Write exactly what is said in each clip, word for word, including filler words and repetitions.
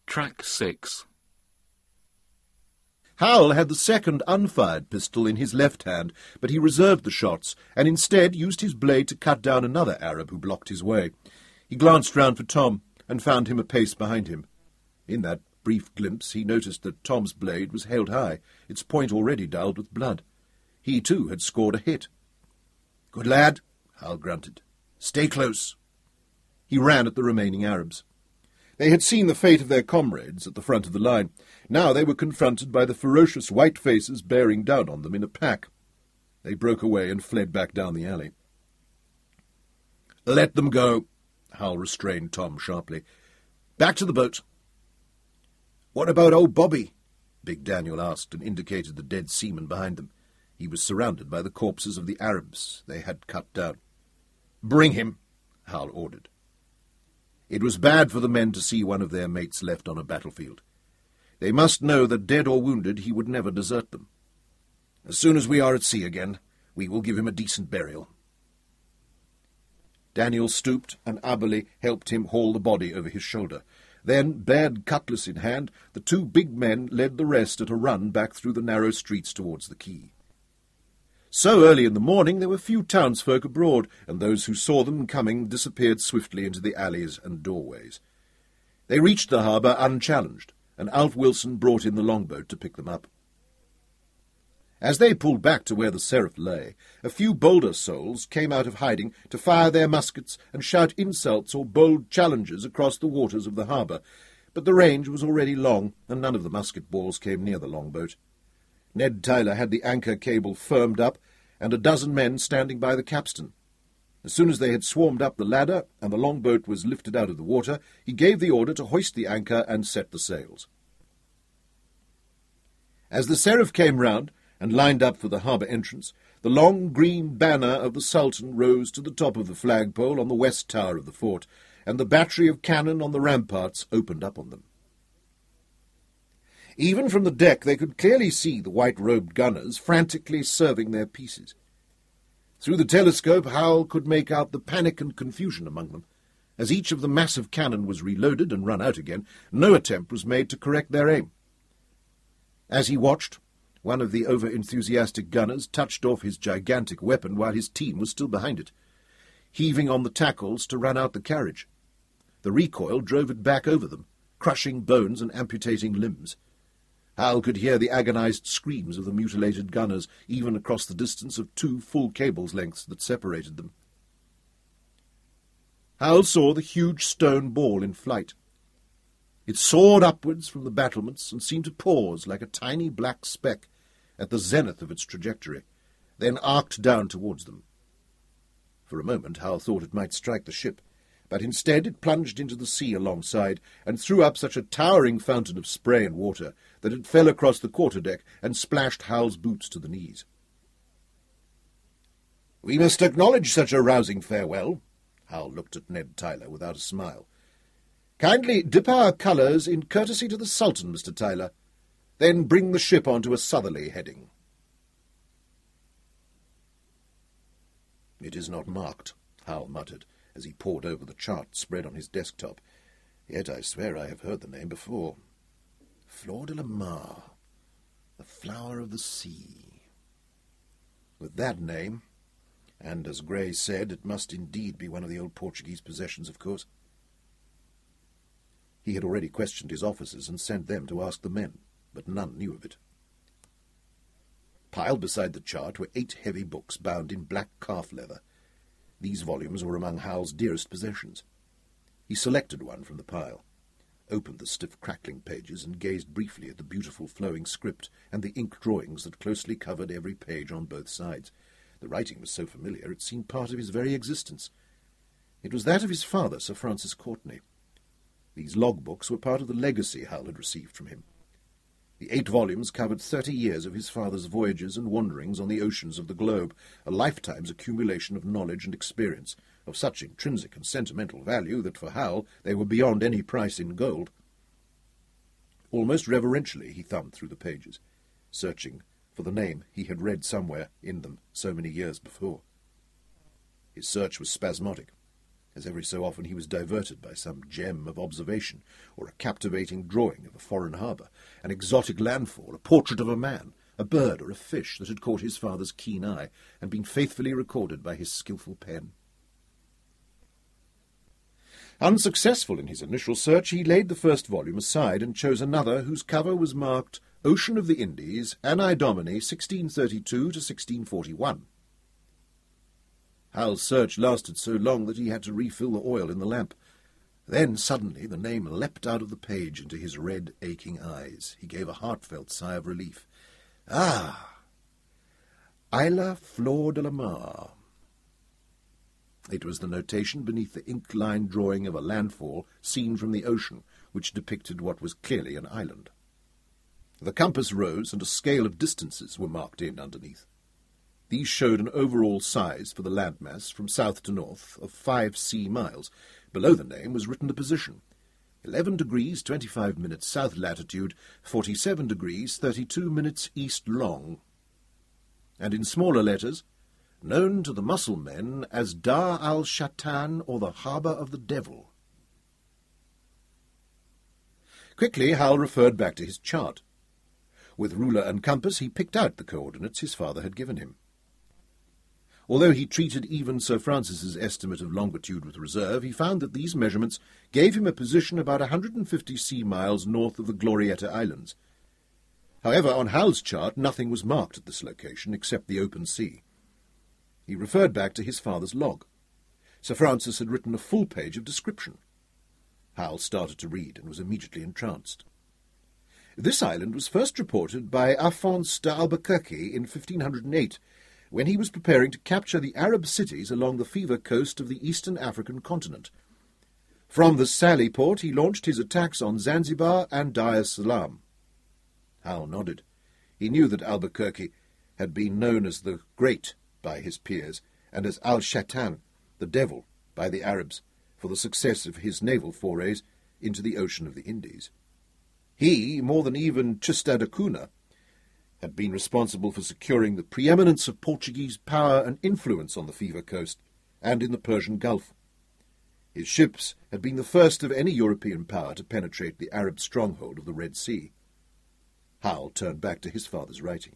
Track six. Hal had the second unfired pistol in his left hand, but he reserved the shots, and instead used his blade to cut down another Arab who blocked his way. He glanced round for Tom, and found him a pace behind him. In that brief glimpse he noticed that Tom's blade was held high, its point already dulled with blood. He, too, had scored a hit. "Good lad," Hal grunted. "Stay close." He ran at the remaining Arabs. They had seen the fate of their comrades at the front of the line. Now they were confronted by the ferocious white faces bearing down on them in a pack. They broke away and fled back down the alley. "Let them go," Hal restrained Tom sharply. "Back to the boat." "What about old Bobby?" Big Daniel asked, and indicated the dead seaman behind them. He was surrounded by the corpses of the Arabs they had cut down. "Bring him," Hal ordered. It was bad for the men to see one of their mates left on a battlefield. They must know that, dead or wounded, he would never desert them. "As soon as we are at sea again, we will give him a decent burial." Daniel stooped, and Aberley helped him haul the body over his shoulder. Then, bared cutlass in hand, the two big men led the rest at a run back through the narrow streets towards the quay. So early in the morning there were few townsfolk abroad, and those who saw them coming disappeared swiftly into the alleys and doorways. They reached the harbour unchallenged, and Alf Wilson brought in the longboat to pick them up. As they pulled back to where the Seraph lay, a few bolder souls came out of hiding to fire their muskets and shout insults or bold challenges across the waters of the harbour, but the range was already long, and none of the musket balls came near the longboat. Ned Tyler had the anchor cable firmed up, and a dozen men standing by the capstan. As soon as they had swarmed up the ladder, and the longboat was lifted out of the water, he gave the order to hoist the anchor and set the sails. As the Seraph came round, and lined up for the harbour entrance, the long green banner of the Sultan rose to the top of the flagpole on the west tower of the fort, and the battery of cannon on the ramparts opened up on them. Even from the deck they could clearly see the white-robed gunners frantically serving their pieces. Through the telescope Hal could make out the panic and confusion among them. As each of the massive cannon was reloaded and run out again, no attempt was made to correct their aim. As he watched, one of the over-enthusiastic gunners touched off his gigantic weapon while his team was still behind it, heaving on the tackles to run out the carriage. The recoil drove it back over them, crushing bones and amputating limbs. Hal could hear the agonized screams of the mutilated gunners, even across the distance of two full cables' lengths that separated them. Hal saw the huge stone ball in flight. It soared upwards from the battlements and seemed to pause like a tiny black speck at the zenith of its trajectory, then arced down towards them. For a moment Hal thought it might strike the ship, but instead it plunged into the sea alongside and threw up such a towering fountain of spray and water that it fell across the quarter-deck and splashed Hal's boots to the knees. "We must acknowledge such a rousing farewell." Hal looked at Ned Tyler without a smile. "Kindly dip our colours in courtesy to the Sultan, Mister Tyler. Then bring the ship on to a southerly heading." "It is not marked," Hal muttered, as he pored over the chart spread on his desktop. "Yet I swear I have heard the name before. Flor de la Mar, the flower of the sea. With that name, and as Gray said, it must indeed be one of the old Portuguese possessions, of course." He had already questioned his officers and sent them to ask the men, but none knew of it. Piled beside the chart were eight heavy books bound in black calf leather. These volumes were among Hal's dearest possessions. He selected one from the pile, opened the stiff crackling pages, and gazed briefly at the beautiful flowing script and the ink drawings that closely covered every page on both sides. The writing was so familiar it seemed part of his very existence. It was that of his father, Sir Francis Courtenay. These logbooks were part of the legacy Hal had received from him. The eight volumes covered thirty years of his father's voyages and wanderings on the oceans of the globe, a lifetime's accumulation of knowledge and experience, of such intrinsic and sentimental value that for Hal they were beyond any price in gold. Almost reverentially he thumbed through the pages, searching for the name he had read somewhere in them so many years before. His search was spasmodic. as every so often he was diverted by some gem of observation, or a captivating drawing of a foreign harbour, an exotic landfall, a portrait of a man, a bird or a fish that had caught his father's keen eye and been faithfully recorded by his skilful pen. Unsuccessful in his initial search, he laid the first volume aside and chose another whose cover was marked Ocean of the Indies, Anno Domini sixteen thirty-two to sixteen forty-one. Hal's search lasted so long that he had to refill the oil in the lamp. Then suddenly the name leapt out of the page into his red, aching eyes. He gave a heartfelt sigh of relief. Ah! Isla Flor de la Mar. It was the notation beneath the ink-lined drawing of a landfall seen from the ocean, which depicted what was clearly an island. The compass rose, and a scale of distances were marked in underneath. These showed an overall size for the landmass from south to north of five sea miles. Below the name was written the position: eleven degrees twenty-five minutes south latitude, forty-seven degrees thirty-two minutes east long. And in smaller letters, known to the Mussulmen as Dar al-Shatan, or the Harbour of the Devil. Quickly Hal referred back to his chart. With ruler and compass he picked out the coordinates his father had given him. Although he treated even Sir Francis's estimate of longitude with reserve, he found that these measurements gave him a position about one hundred fifty sea miles north of the Glorietta Islands. However, on Hal's chart nothing was marked at this location except the open sea. He referred back to his father's log. Sir Francis had written a full page of description. Hal started to read and was immediately entranced. This island was first reported by Alphonse d'Albuquerque in fifteen hundred eight, when he was preparing to capture the Arab cities along the fever coast of the eastern African continent. From the sally port he launched his attacks on Zanzibar and Dar es Salaam. Hal nodded. He knew that Albuquerque had been known as the Great by his peers, and as Al-Shatan, the Devil, by the Arabs, for the success of his naval forays into the Ocean of the Indies. He, more than even Tristan da Cunha, had been responsible for securing the preeminence of Portuguese power and influence on the Fever Coast and in the Persian Gulf. His ships had been the first of any European power to penetrate the Arab stronghold of the Red Sea. Hal turned back to his father's writing.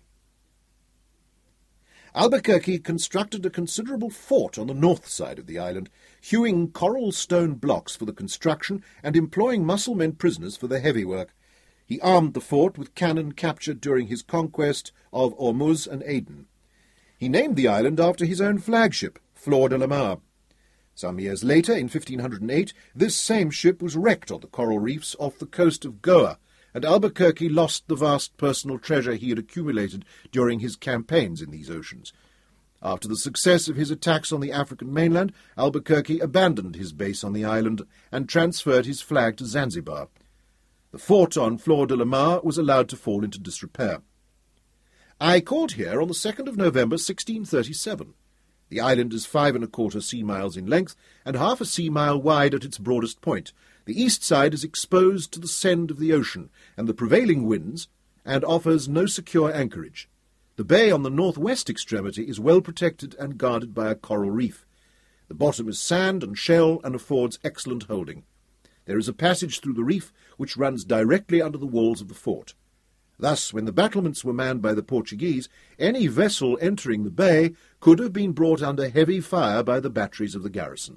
Albuquerque constructed a considerable fort on the north side of the island, hewing coral stone blocks for the construction and employing Mussulmen prisoners for the heavy work. He armed the fort with cannon captured during his conquest of Ormuz and Aden. He named the island after his own flagship, Flor de la Mar. Some years later, in fifteen hundred eight, this same ship was wrecked on the coral reefs off the coast of Goa, and Albuquerque lost the vast personal treasure he had accumulated during his campaigns in these oceans. After the success of his attacks on the African mainland, Albuquerque abandoned his base on the island and transferred his flag to Zanzibar. The fort on Flor de la Mar was allowed to fall into disrepair. I called here on the second of November, sixteen thirty-seven. The island is five and a quarter sea miles in length and half a sea mile wide at its broadest point. The east side is exposed to the send of the ocean and the prevailing winds, and offers no secure anchorage. The bay on the northwest extremity is well protected and guarded by a coral reef. The bottom is sand and shell and affords excellent holding. There is a passage through the reef which runs directly under the walls of the fort. Thus, when the battlements were manned by the Portuguese, any vessel entering the bay could have been brought under heavy fire by the batteries of the garrison.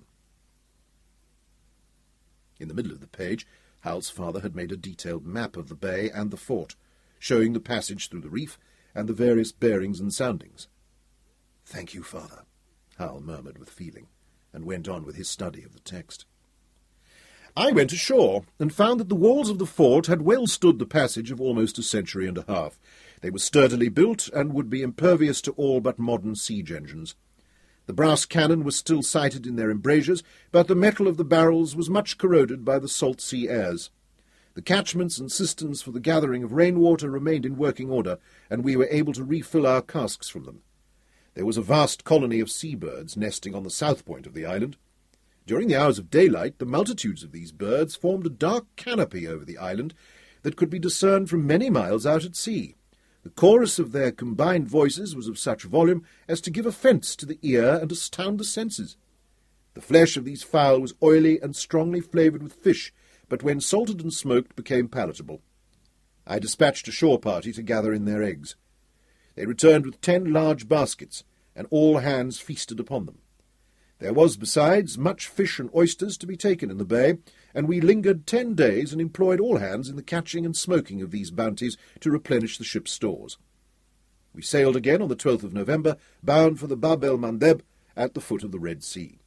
In the middle of the page, Hal's father had made a detailed map of the bay and the fort, showing the passage through the reef and the various bearings and soundings. "Thank you, father," Hal murmured with feeling, and went on with his study of the text. I went ashore, and found that the walls of the fort had well stood the passage of almost a century and a half. They were sturdily built, and would be impervious to all but modern siege engines. The brass cannon was still sighted in their embrasures, but the metal of the barrels was much corroded by the salt sea airs. The catchments and cisterns for the gathering of rainwater remained in working order, and we were able to refill our casks from them. There was a vast colony of seabirds nesting on the south point of the island. During the hours of daylight, the multitudes of these birds formed a dark canopy over the island that could be discerned from many miles out at sea. The chorus of their combined voices was of such volume as to give offence to the ear and astound the senses. The flesh of these fowl was oily and strongly flavoured with fish, but when salted and smoked became palatable. I dispatched a shore party to gather in their eggs. They returned with ten large baskets, and all hands feasted upon them. There was, besides, much fish and oysters to be taken in the bay, and we lingered ten days and employed all hands in the catching and smoking of these bounties to replenish the ship's stores. We sailed again on the twelfth of November, bound for the Bab el Mandeb at the foot of the Red Sea.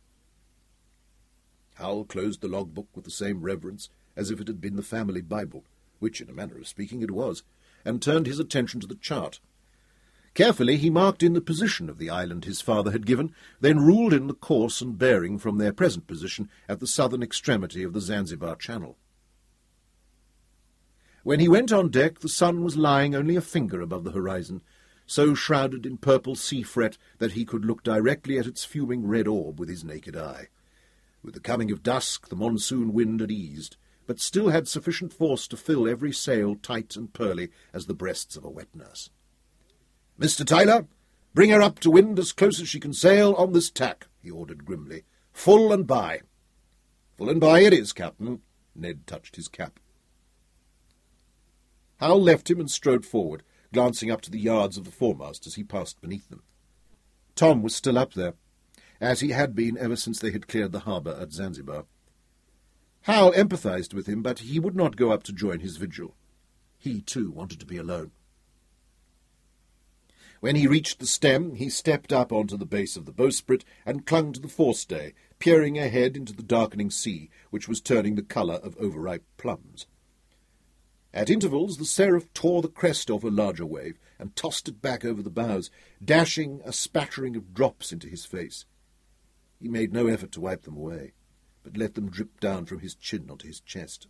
Hal closed the logbook with the same reverence as if it had been the family Bible, which, in a manner of speaking, it was, and turned his attention to the chart. Carefully he marked in the position of the island his father had given, then ruled in the course and bearing from their present position at the southern extremity of the Zanzibar Channel. When he went on deck, the sun was lying only a finger above the horizon, so shrouded in purple sea fret that he could look directly at its fuming red orb with his naked eye. With the coming of dusk, the monsoon wind had eased, but still had sufficient force to fill every sail tight and pearly as the breasts of a wet nurse. "Mister Tyler, bring her up to wind as close as she can sail on this tack," he ordered grimly. "Full and by." "Full and by it is, Captain." Ned touched his cap. Hal left him and strode forward, glancing up to the yards of the foremast as he passed beneath them. Tom was still up there, as he had been ever since they had cleared the harbour at Zanzibar. Hal empathized with him, but he would not go up to join his vigil. He, too, wanted to be alone. When he reached the stem, he stepped up onto the base of the bowsprit and clung to the forestay, peering ahead into the darkening sea, which was turning the colour of overripe plums. At intervals the Seraph tore the crest off a larger wave and tossed it back over the bows, dashing a spattering of drops into his face. He made no effort to wipe them away, but let them drip down from his chin onto his chest.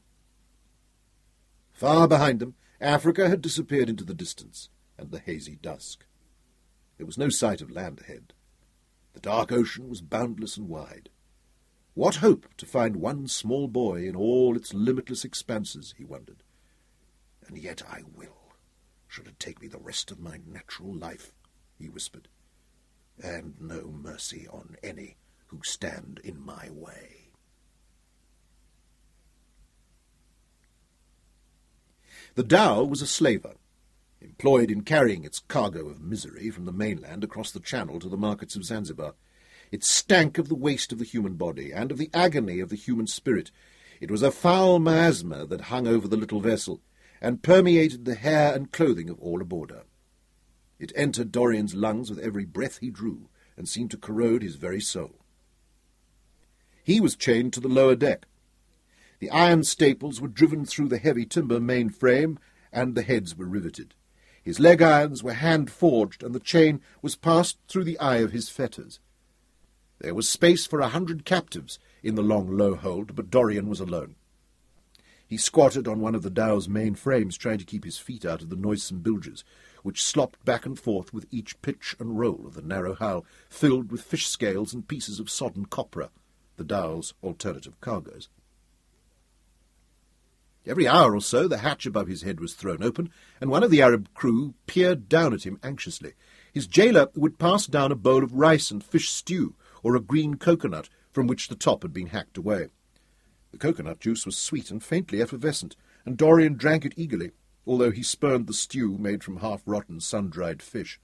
Far behind them, Africa had disappeared into the distance and the hazy dusk. There was no sight of land ahead. The dark ocean was boundless and wide. What hope to find one small boy in all its limitless expanses, he wondered. "And yet I will, should it take me the rest of my natural life," he whispered, "and no mercy on any who stand in my way." The dhow was a slaver, employed in carrying its cargo of misery from the mainland across the channel to the markets of Zanzibar. It stank of the waste of the human body, and of the agony of the human spirit. It was a foul miasma that hung over the little vessel, and permeated the hair and clothing of all aboard her. It entered Dorian's lungs with every breath he drew, and seemed to corrode his very soul. He was chained to the lower deck. The iron staples were driven through the heavy timber main frame, and the heads were riveted. His leg irons were hand-forged, and the chain was passed through the eye of his fetters. There was space for a hundred captives in the long low hold, but Dorian was alone. He squatted on one of the dhow's main frames, trying to keep his feet out of the noisome bilges, which slopped back and forth with each pitch and roll of the narrow hull, filled with fish scales and pieces of sodden copra, the dhow's alternative cargoes. Every hour or so the hatch above his head was thrown open, and one of the Arab crew peered down at him anxiously. His jailer would pass down a bowl of rice and fish stew, or a green coconut from which the top had been hacked away. The coconut juice was sweet and faintly effervescent, and Dorian drank it eagerly, although he spurned the stew made from half-rotten, sun-dried fish.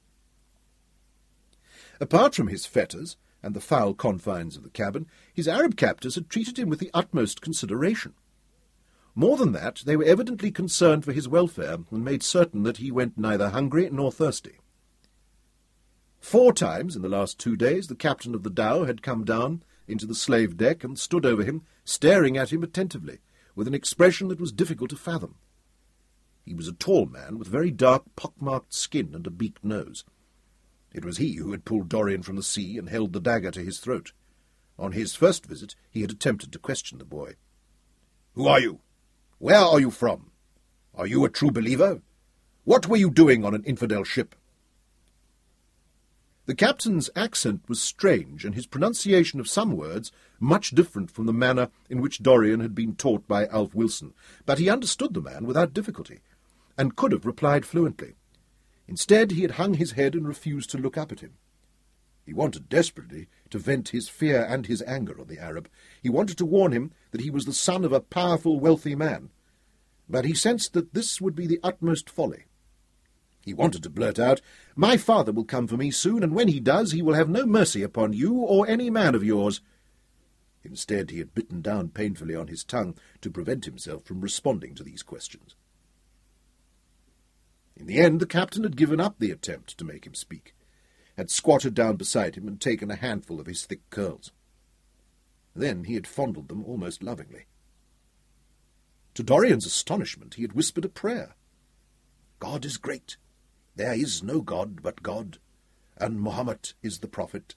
Apart from his fetters and the foul confines of the cabin, his Arab captors had treated him with the utmost consideration. More than that, they were evidently concerned for his welfare, and made certain that he went neither hungry nor thirsty. Four times in the last two days the captain of the dhow had come down into the slave deck and stood over him, staring at him attentively, with an expression that was difficult to fathom. He was a tall man, with very dark, pock-marked skin and a beaked nose. It was he who had pulled Dorian from the sea and held the dagger to his throat. On his first visit he had attempted to question the boy. "Who are you? Where are you from? Are you a true believer? What were you doing on an infidel ship?" The captain's accent was strange, and his pronunciation of some words much different from the manner in which Dorian had been taught by Alf Wilson, but he understood the man without difficulty, and could have replied fluently. Instead, he had hung his head and refused to look up at him. He wanted desperately to vent his fear and his anger on the Arab. He wanted to warn him that he was the son of a powerful, wealthy man. But he sensed that this would be the utmost folly. He wanted to blurt out, "My father will come for me soon, and when he does, he will have no mercy upon you or any man of yours." Instead, he had bitten down painfully on his tongue to prevent himself from responding to these questions. In the end, the captain had given up the attempt to make him speak, had squatted down beside him and taken a handful of his thick curls. Then he had fondled them almost lovingly. To Dorian's astonishment, he had whispered a prayer. "God is great. There is no God but God, and Muhammad is the Prophet."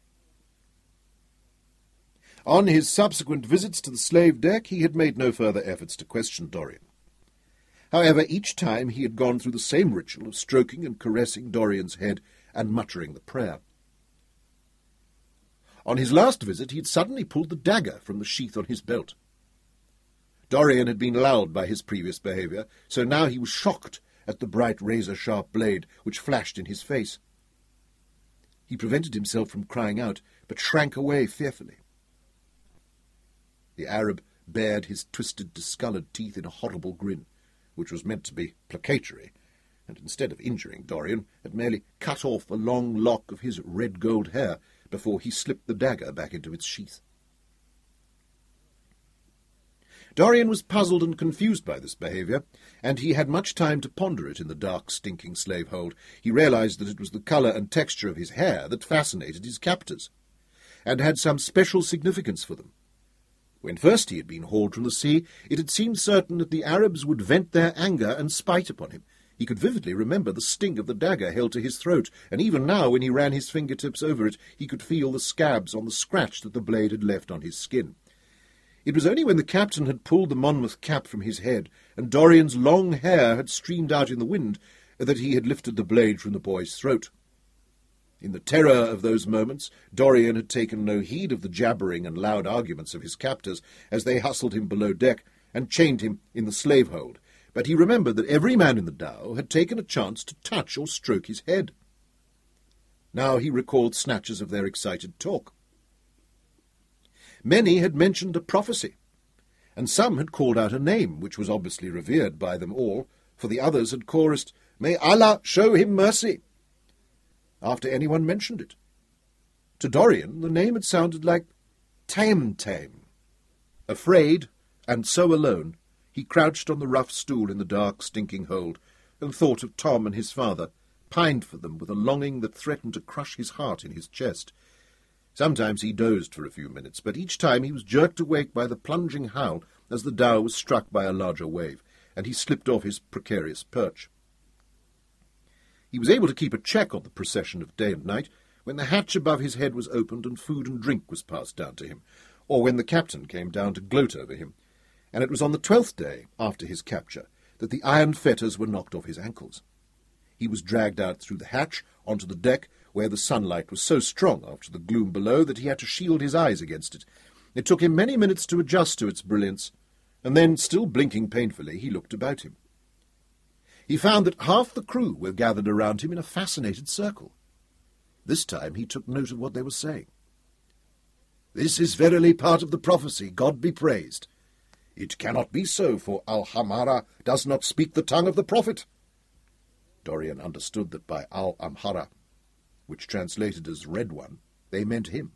On his subsequent visits to the slave deck, he had made no further efforts to question Dorian. However, each time he had gone through the same ritual of stroking and caressing Dorian's head and muttering the prayer. On his last visit, he had suddenly pulled the dagger from the sheath on his belt. Dorian had been lulled by his previous behaviour, so now he was shocked at the bright razor-sharp blade which flashed in his face. He prevented himself from crying out, but shrank away fearfully. The Arab bared his twisted, discoloured teeth in a horrible grin, which was meant to be placatory, and instead of injuring Dorian, had merely cut off a long lock of his red-gold hair before he slipped the dagger back into its sheath. Dorian was puzzled and confused by this behaviour, and he had much time to ponder it in the dark, stinking slave-hold. He realised that it was the colour and texture of his hair that fascinated his captors, and had some special significance for them. When first he had been hauled from the sea, it had seemed certain that the Arabs would vent their anger and spite upon him. He could vividly remember the sting of the dagger held to his throat, and even now, when he ran his fingertips over it, he could feel the scabs on the scratch that the blade had left on his skin. It was only when the captain had pulled the Monmouth cap from his head, and Dorian's long hair had streamed out in the wind, that he had lifted the blade from the boy's throat. In the terror of those moments, Dorian had taken no heed of the jabbering and loud arguments of his captors as they hustled him below deck and chained him in the slave-hold, but he remembered that every man in the dhow had taken a chance to touch or stroke his head. Now he recalled snatches of their excited talk. Many had mentioned a prophecy, and some had called out a name which was obviously revered by them all, for the others had chorused, "May Allah show him mercy," after anyone mentioned it. To Dorian, the name had sounded like Taim-Taim. Afraid, and so alone, he crouched on the rough stool in the dark, stinking hold, and thought of Tom and his father, pined for them with a longing that threatened to crush his heart in his chest. Sometimes he dozed for a few minutes, but each time he was jerked awake by the plunging howl as the dhow was struck by a larger wave, and he slipped off his precarious perch. He was able to keep a check on the procession of day and night when the hatch above his head was opened and food and drink was passed down to him, or when the captain came down to gloat over him, and it was on the twelfth day after his capture that the iron fetters were knocked off his ankles. He was dragged out through the hatch onto the deck, where the sunlight was so strong after the gloom below that he had to shield his eyes against it. It took him many minutes to adjust to its brilliance, and then, still blinking painfully, he looked about him. He found that half the crew were gathered around him in a fascinated circle. This time he took note of what they were saying. "This is verily part of the prophecy, God be praised. It cannot be so, for Al-Hamara does not speak the tongue of the prophet." Dorian understood that by Al-Amhara, which translated as Red One, they meant him.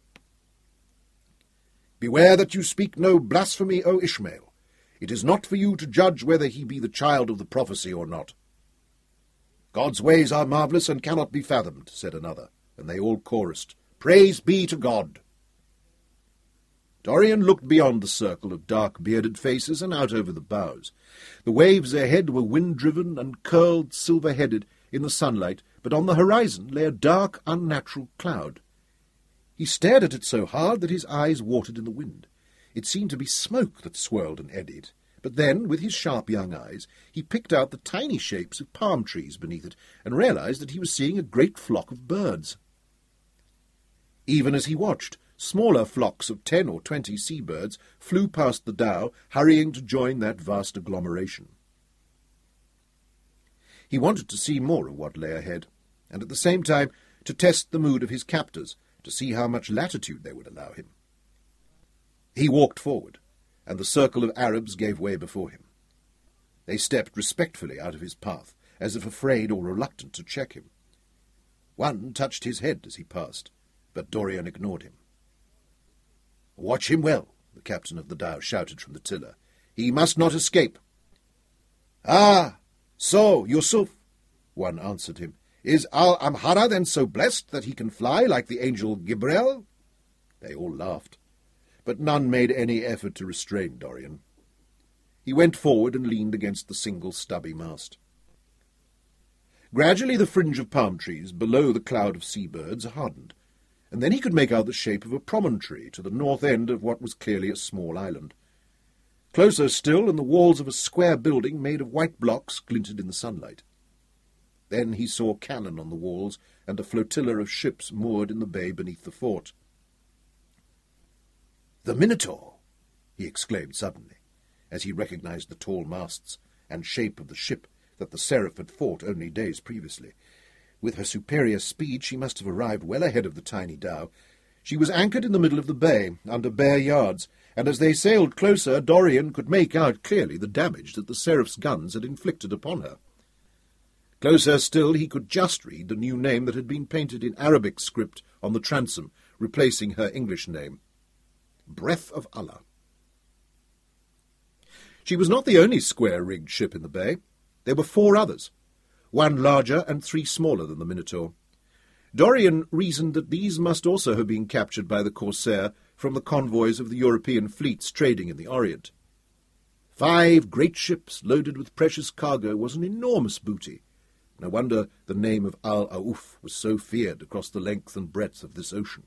"Beware that you speak no blasphemy, O Ishmael. It is not for you to judge whether he be the child of the prophecy or not." "God's ways are marvellous and cannot be fathomed," said another, and they all chorused, "Praise be to God." Dorian looked beyond the circle of dark bearded faces and out over the bows. The waves ahead were wind-driven and curled silver-headed in the sunlight, but on the horizon lay a dark, unnatural cloud. He stared at it so hard that his eyes watered in the wind. It seemed to be smoke that swirled and eddied, but then, with his sharp young eyes, he picked out the tiny shapes of palm trees beneath it, and realized that he was seeing a great flock of birds. Even as he watched, smaller flocks of ten or twenty seabirds flew past the dhow, hurrying to join that vast agglomeration. He wanted to see more of what lay ahead, and at the same time to test the mood of his captors, to see how much latitude they would allow him. He walked forward, and the circle of Arabs gave way before him. They stepped respectfully out of his path, as if afraid or reluctant to check him. One touched his head as he passed, but Dorian ignored him. "Watch him well," the captain of the dhow shouted from the tiller. "He must not escape." "Ah, so, Yusuf," one answered him. "Is Al-Amhara then so blessed that he can fly like the angel Gibreel?" They all laughed, but none made any effort to restrain Dorian. He went forward and leaned against the single stubby mast. Gradually the fringe of palm trees below the cloud of seabirds hardened, and then he could make out the shape of a promontory to the north end of what was clearly a small island. Closer still, and the walls of a square building made of white blocks glinted in the sunlight. Then he saw cannon on the walls and a flotilla of ships moored in the bay beneath the fort. "The Minotaur!" he exclaimed suddenly, as he recognized the tall masts and shape of the ship that the Seraph had fought only days previously. With her superior speed she must have arrived well ahead of the tiny dhow. She was anchored in the middle of the bay, under bare yards, and as they sailed closer, Dorian could make out clearly the damage that the Seraph's guns had inflicted upon her. Closer still, he could just read the new name that had been painted in Arabic script on the transom, replacing her English name. Breath of Allah. She was not the only square-rigged ship in the bay. There were four others, one larger and three smaller than the Minotaur. Dorian reasoned that these must also have been captured by the Corsair from the convoys of the European fleets trading in the Orient. Five great ships loaded with precious cargo was an enormous booty. No wonder the name of Al-Aouf was so feared across the length and breadth of this ocean.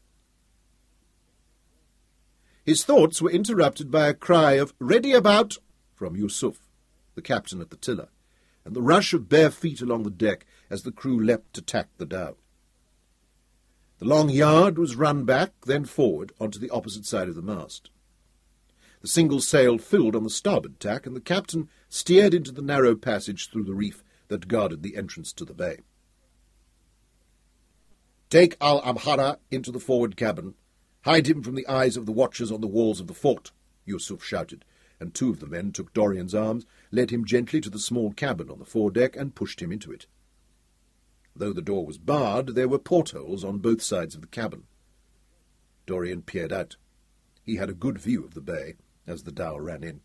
His thoughts were interrupted by a cry of "Ready about!" from Yusuf, the captain at the tiller, and the rush of bare feet along the deck as the crew leapt to tack the dhow. The long yard was run back, then forward, onto the opposite side of the mast. The single sail filled on the starboard tack, and the captain steered into the narrow passage through the reef that guarded the entrance to the bay. "Take Al-Amhara into the forward cabin. Hide him from the eyes of the watchers on the walls of the fort," Yusuf shouted, and two of the men took Dorian's arms, led him gently to the small cabin on the foredeck, and pushed him into it. Though the door was barred, there were portholes on both sides of the cabin. Dorian peered out. He had a good view of the bay as the dhow ran in.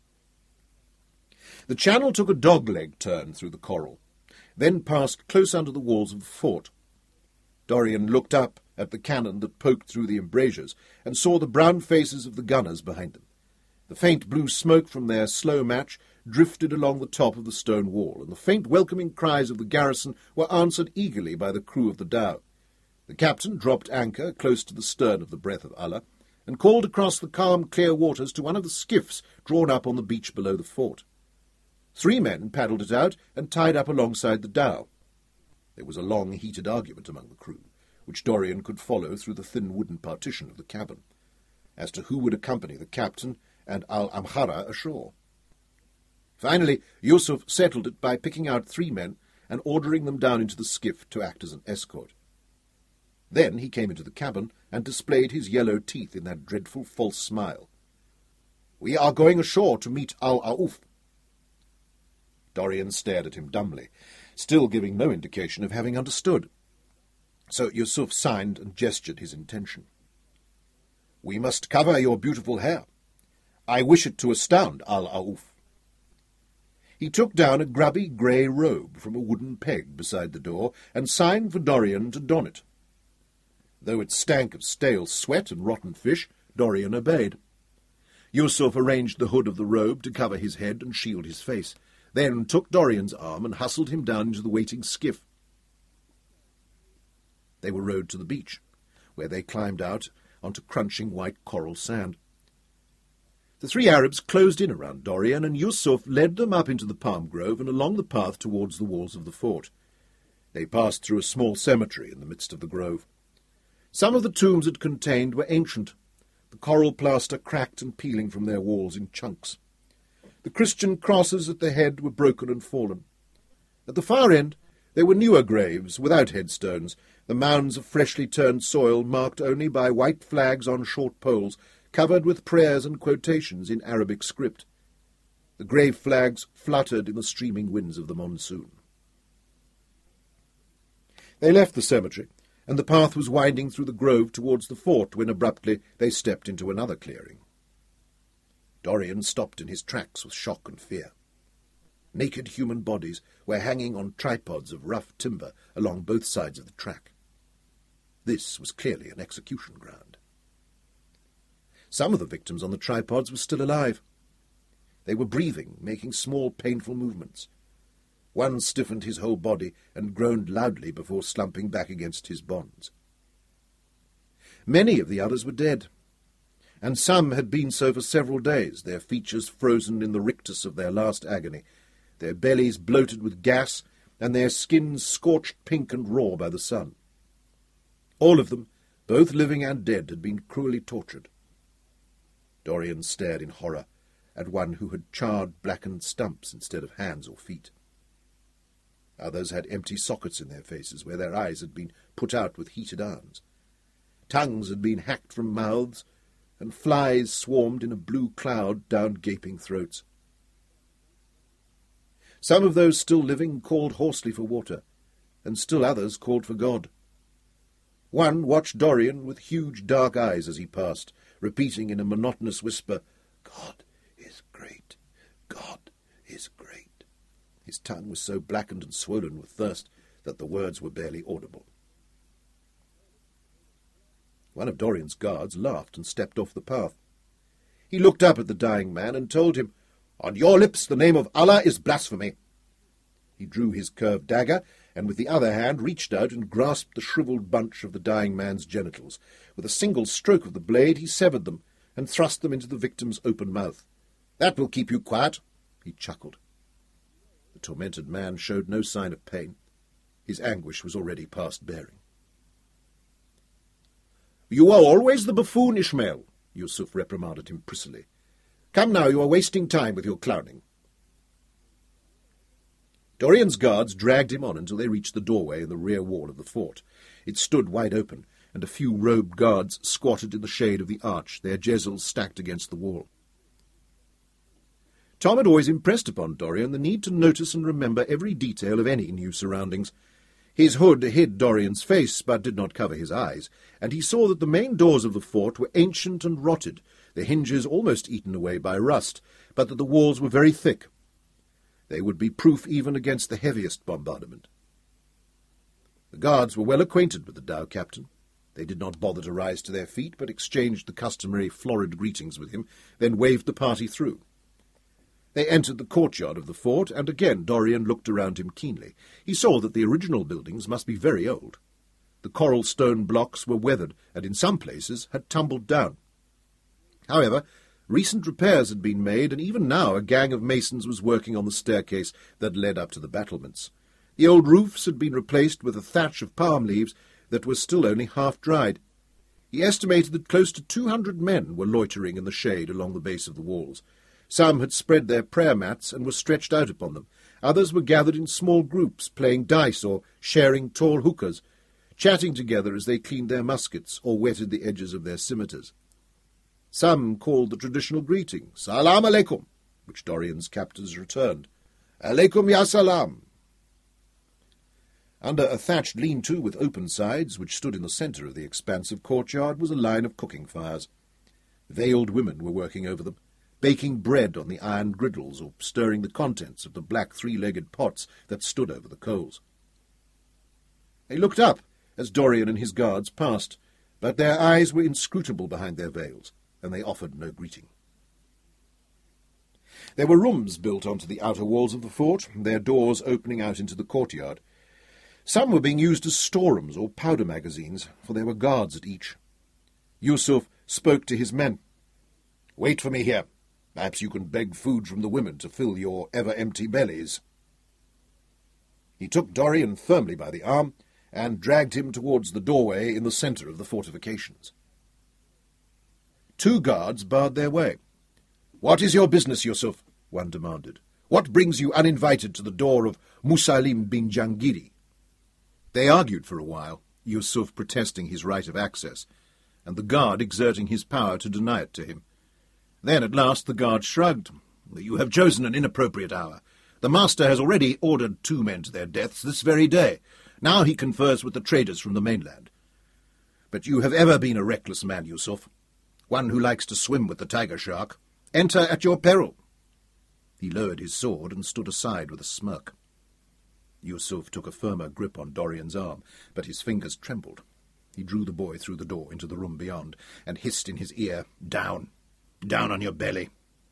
The channel took a dog-leg turn through the coral, then passed close under the walls of the fort. Dorian looked up at the cannon that poked through the embrasures and saw the brown faces of the gunners behind them. The faint blue smoke from their slow match drifted along the top of the stone wall, and the faint welcoming cries of the garrison were answered eagerly by the crew of the dhow. The captain dropped anchor close to the stern of the Breath of Allah, and called across the calm, clear waters to one of the skiffs drawn up on the beach below the fort. Three men paddled it out and tied up alongside the dhow. There was a long, heated argument among the crew, which Dorian could follow through the thin wooden partition of the cabin, as to who would accompany the captain and Al-Amhara ashore. Finally, Yusuf settled it by picking out three men and ordering them down into the skiff to act as an escort. Then he came into the cabin and displayed his yellow teeth in that dreadful false smile. "We are going ashore to meet Al-Aouf." Dorian stared at him dumbly, still giving no indication of having understood. So Yusuf signed and gestured his intention. "We must cover your beautiful hair. I wish it to astound Al-Aouf." He took down a grubby grey robe from a wooden peg beside the door and signed for Dorian to don it. Though it stank of stale sweat and rotten fish, Dorian obeyed. Yusuf arranged the hood of the robe to cover his head and shield his face, then took Dorian's arm and hustled him down into the waiting skiff. They were rowed to the beach, where they climbed out onto crunching white coral sand. The three Arabs closed in around Dorian, and Yusuf led them up into the palm grove and along the path towards the walls of the fort. They passed through a small cemetery in the midst of the grove. Some of the tombs it contained were ancient, the coral plaster cracked and peeling from their walls in chunks. The Christian crosses at the head were broken and fallen. At the far end there were newer graves without headstones, the mounds of freshly turned soil marked only by white flags on short poles, covered with prayers and quotations in Arabic script. The grey flags fluttered in the streaming winds of the monsoon. They left the cemetery, and the path was winding through the grove towards the fort when abruptly they stepped into another clearing. Dorian stopped in his tracks with shock and fear. Naked human bodies were hanging on tripods of rough timber along both sides of the track. This was clearly an execution ground. Some of the victims on the tripods were still alive. They were breathing, making small, painful movements. One stiffened his whole body and groaned loudly before slumping back against his bonds. Many of the others were dead, and some had been so for several days, their features frozen in the rictus of their last agony, their bellies bloated with gas, and their skins scorched pink and raw by the sun. All of them, both living and dead, had been cruelly tortured. Dorian stared in horror at one who had charred, blackened stumps instead of hands or feet. Others had empty sockets in their faces where their eyes had been put out with heated irons. Tongues had been hacked from mouths, and flies swarmed in a blue cloud down gaping throats. Some of those still living called hoarsely for water, and still others called for God. One watched Dorian with huge dark eyes as he passed, repeating in a monotonous whisper, "God is great, God is great." His tongue was so blackened and swollen with thirst that the words were barely audible. One of Dorian's guards laughed and stepped off the path. He looked up at the dying man and told him, "On your lips the name of Allah is blasphemy." He drew his curved dagger, and with the other hand reached out and grasped the shriveled bunch of the dying man's genitals. With a single stroke of the blade he severed them and thrust them into the victim's open mouth. "That will keep you quiet," he chuckled. The tormented man showed no sign of pain. His anguish was already past bearing. "You are always the buffoon, Ishmael," Yusuf reprimanded him prissily. "Come now, you are wasting time with your clowning." Dorian's guards dragged him on until they reached the doorway in the rear wall of the fort. It stood wide open, and a few robed guards squatted in the shade of the arch, their jezels stacked against the wall. Tom had always impressed upon Dorian the need to notice and remember every detail of any new surroundings. His hood hid Dorian's face, but did not cover his eyes, and he saw that the main doors of the fort were ancient and rotted, the hinges almost eaten away by rust, but that the walls were very thick. They would be proof even against the heaviest bombardment. The guards were well acquainted with the Dhow captain. They did not bother to rise to their feet, but exchanged the customary florid greetings with him, then waved the party through. They entered the courtyard of the fort, and again Dorian looked around him keenly. He saw that the original buildings must be very old. The coral stone blocks were weathered, and in some places had tumbled down. However, recent repairs had been made, and even now a gang of masons was working on the staircase that led up to the battlements. The old roofs had been replaced with a thatch of palm leaves that was still only half dried. He estimated that close to two hundred men were loitering in the shade along the base of the walls. Some had spread their prayer mats and were stretched out upon them. Others were gathered in small groups, playing dice or sharing tall hookahs, chatting together as they cleaned their muskets or whetted the edges of their scimitars. Some called the traditional greeting, "Salam alaikum," which Dorian's captors returned. "Alaikum ya salam." Under a thatched lean-to with open sides, which stood in the centre of the expansive courtyard, was a line of cooking fires. Veiled women were working over them, baking bread on the iron griddles or stirring the contents of the black three-legged pots that stood over the coals. They looked up as Dorian and his guards passed, but their eyes were inscrutable behind their veils, and they offered no greeting. There were rooms built onto the outer walls of the fort, their doors opening out into the courtyard. Some were being used as storerooms or powder magazines, for there were guards at each. Yusuf spoke to his men. "Wait for me here. Perhaps you can beg food from the women to fill your ever-empty bellies." He took Dorian firmly by the arm and dragged him towards the doorway in the centre of the fortifications. Two guards barred their way. "What is your business, Yusuf?" one demanded. "What brings you uninvited to the door of Musalim bin Jangiri?" They argued for a while, Yusuf protesting his right of access, and the guard exerting his power to deny it to him. Then at last the guard shrugged. "You have chosen an inappropriate hour. The master has already ordered two men to their deaths this very day. Now he confers with the traders from the mainland. But you have ever been a reckless man, Yusuf, one who likes to swim with the tiger shark. Enter at your peril." He lowered his sword and stood aside with a smirk. Yusuf took a firmer grip on Dorian's arm, but his fingers trembled. He drew the boy through the door into the room beyond, and hissed in his ear, "Down! Down on your belly!"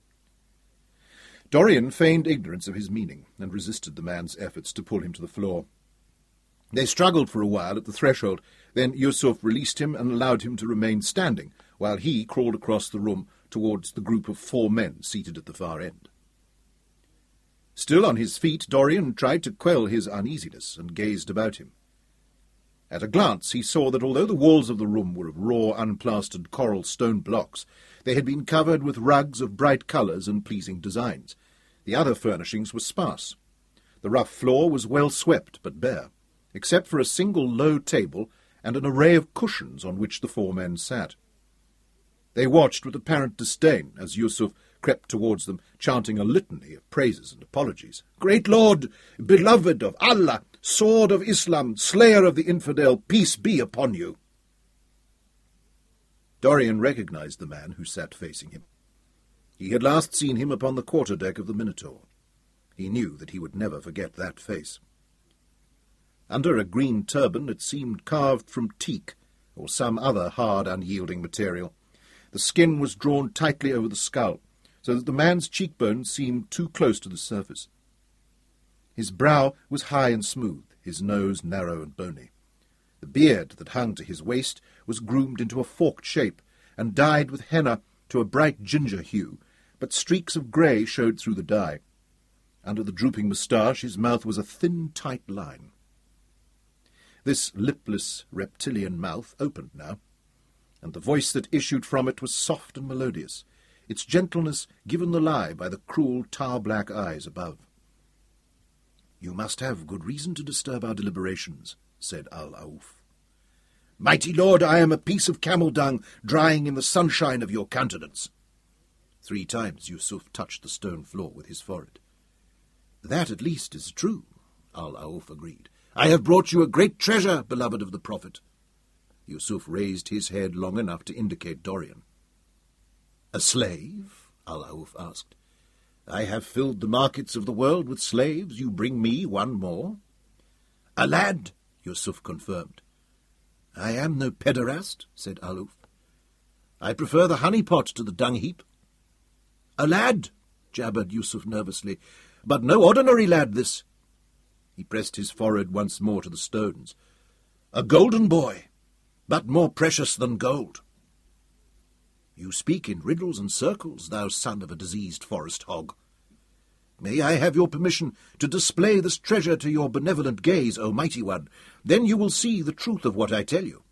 Dorian feigned ignorance of his meaning, and resisted the man's efforts to pull him to the floor. They struggled for a while at the threshold. Then Yusuf released him and allowed him to remain standing, while he crawled across the room towards the group of four men seated at the far end. Still on his feet, Dorian tried to quell his uneasiness and gazed about him. At a glance he saw that although the walls of the room were of raw, unplastered coral stone blocks, they had been covered with rugs of bright colours and pleasing designs. The other furnishings were sparse. The rough floor was well swept but bare, except for a single low table and an array of cushions on which the four men sat. They watched with apparent disdain as Yusuf crept towards them, chanting a litany of praises and apologies. "Great Lord, beloved of Allah, sword of Islam, slayer of the infidel, peace be upon you!" Dorian recognized the man who sat facing him. He had last seen him upon the quarter-deck of the Minotaur. He knew that he would never forget that face. Under a green turban it seemed carved from teak, or some other hard, unyielding material. The skin was drawn tightly over the skull, so that the man's cheekbones seemed too close to the surface. His brow was high and smooth, his nose narrow and bony. The beard that hung to his waist was groomed into a forked shape, and dyed with henna to a bright ginger hue, but streaks of grey showed through the dye. Under the drooping moustache his mouth was a thin, tight line. This lipless, reptilian mouth opened now, and the voice that issued from it was soft and melodious, its gentleness given the lie by the cruel, tar-black eyes above. "You must have good reason to disturb our deliberations," said Al-Aouf. "Mighty lord, I am a piece of camel dung drying in the sunshine of your countenance." Three times Yusuf touched the stone floor with his forehead. "That at least is true," Al-Aouf agreed. "I have brought you a great treasure, beloved of the Prophet." Yusuf raised his head long enough to indicate Dorian. "A slave?" Al-Aouf asked. "I have filled the markets of the world with slaves. You bring me one more?" "A lad," Yusuf confirmed. "I am no pederast," said Al-Aouf. "I prefer the honey-pot to the dung-heap." "A lad," jabbered Yusuf nervously, "but no ordinary lad, this." He pressed his forehead once more to the stones. "A golden boy, but more precious than gold." "You speak in riddles and circles, thou son of a diseased forest hog. May I have your permission to display this treasure to your benevolent gaze, O mighty one? Then you will see the truth of what I tell you."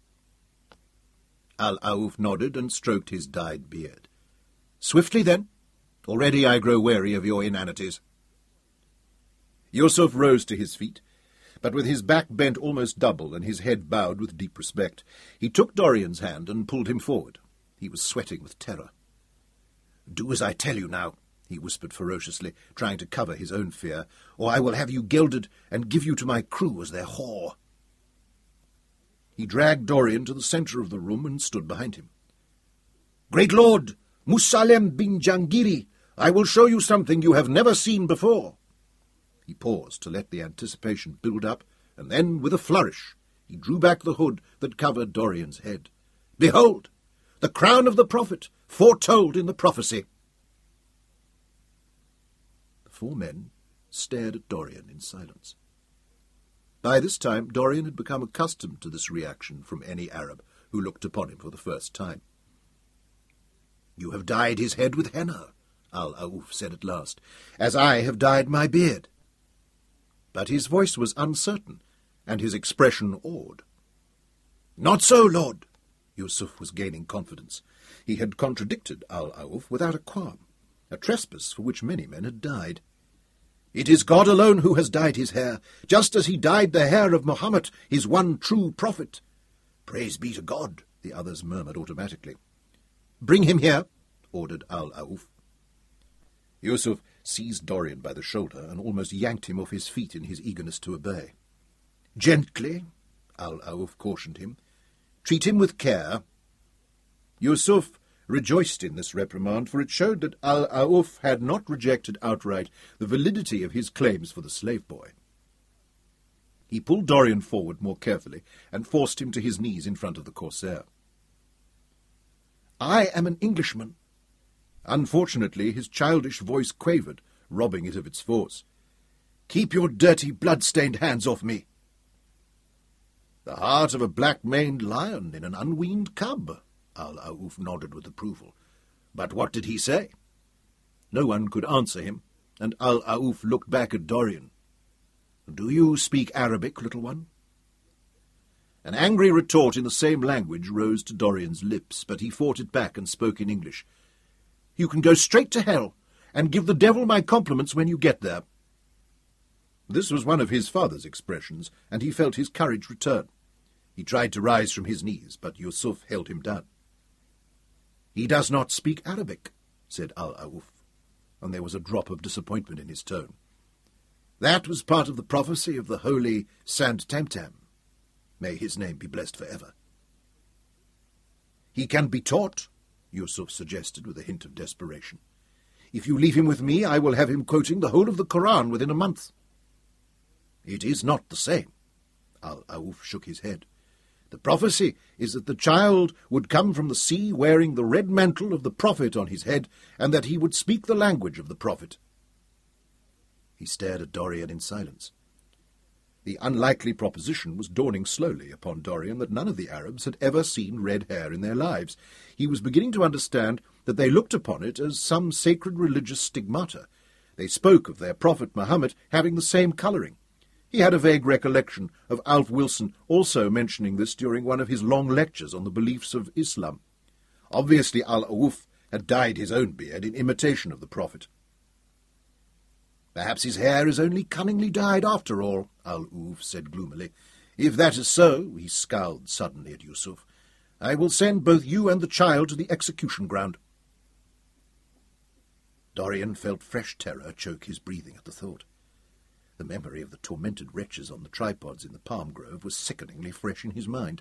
Al-Aouf nodded and stroked his dyed beard. "Swiftly, then. Already I grow weary of your inanities." Yusuf rose to his feet, but with his back bent almost double and his head bowed with deep respect. He took Dorian's hand and pulled him forward. He was sweating with terror. "Do as I tell you now," he whispered ferociously, trying to cover his own fear, "or I will have you gelded and give you to my crew as their whore." He dragged Dorian to the centre of the room and stood behind him. "Great lord, Musalem bin Jangiri, I will show you something you have never seen before." He paused to let the anticipation build up, and then, with a flourish, he drew back the hood that covered Dorian's head. "Behold, the crown of the prophet, foretold in the prophecy." The four men stared at Dorian in silence. By this time Dorian had become accustomed to this reaction from any Arab who looked upon him for the first time. "You have dyed his head with henna," Al-Aouf said at last, "as I have dyed my beard." But his voice was uncertain, and his expression awed. "Not so, lord." Yusuf was gaining confidence. He had contradicted Al-Aouf without a qualm, a trespass for which many men had died. "It is God alone who has dyed his hair, just as he dyed the hair of Mohammed, his one true prophet. "Praise be to God," the others murmured automatically. "Bring him here," ordered Al-Aouf. Yusuf seized Dorian by the shoulder and almost yanked him off his feet in his eagerness to obey. "Gently," Al-Aouf cautioned him. "Treat him with care." Yusuf rejoiced in this reprimand, for it showed that Al-Aouf had not rejected outright the validity of his claims for the slave boy. He pulled Dorian forward more carefully and forced him to his knees in front of the corsair. "I am an Englishman." Unfortunately, his childish voice quavered, robbing it of its force. "Keep your dirty, blood-stained hands off me." "The heart of a black-maned lion in an unweaned cub," Al-Aouf nodded with approval. "But what did he say?" No one could answer him, and Al-Aouf looked back at Dorian. "Do you speak Arabic, little one?" An angry retort in the same language rose to Dorian's lips, but he fought it back and spoke in English. "You can go straight to hell, and give the devil my compliments when you get there." This was one of his father's expressions, and he felt his courage return. He tried to rise from his knees, but Yusuf held him down. "He does not speak Arabic," said Al-Aouf, and there was a drop of disappointment in his tone. "That was part of the prophecy of the holy Sant Temtem. May his name be blessed forever." "He can be taught," Yusuf suggested with a hint of desperation. "If you leave him with me, I will have him quoting the whole of the Koran within a month." "It is not the same." Al-Aouf shook his head. "The prophecy is that the child would come from the sea wearing the red mantle of the prophet on his head, and that he would speak the language of the prophet." He stared at Dorian in silence. The unlikely proposition was dawning slowly upon Dorian that none of the Arabs had ever seen red hair in their lives. He was beginning to understand that they looked upon it as some sacred religious stigmata. They spoke of their prophet Muhammad having the same colouring. He had a vague recollection of Alf Wilson also mentioning this during one of his long lectures on the beliefs of Islam. Obviously Al-Aouf had dyed his own beard in imitation of the prophet. "Perhaps his hair is only cunningly dyed after all," Al-Aouf said gloomily. "If that is so," he scowled suddenly at Yusuf, "I will send both you and the child to the execution ground." Dorian felt fresh terror choke his breathing at the thought. The memory of the tormented wretches on the tripods in the palm grove was sickeningly fresh in his mind.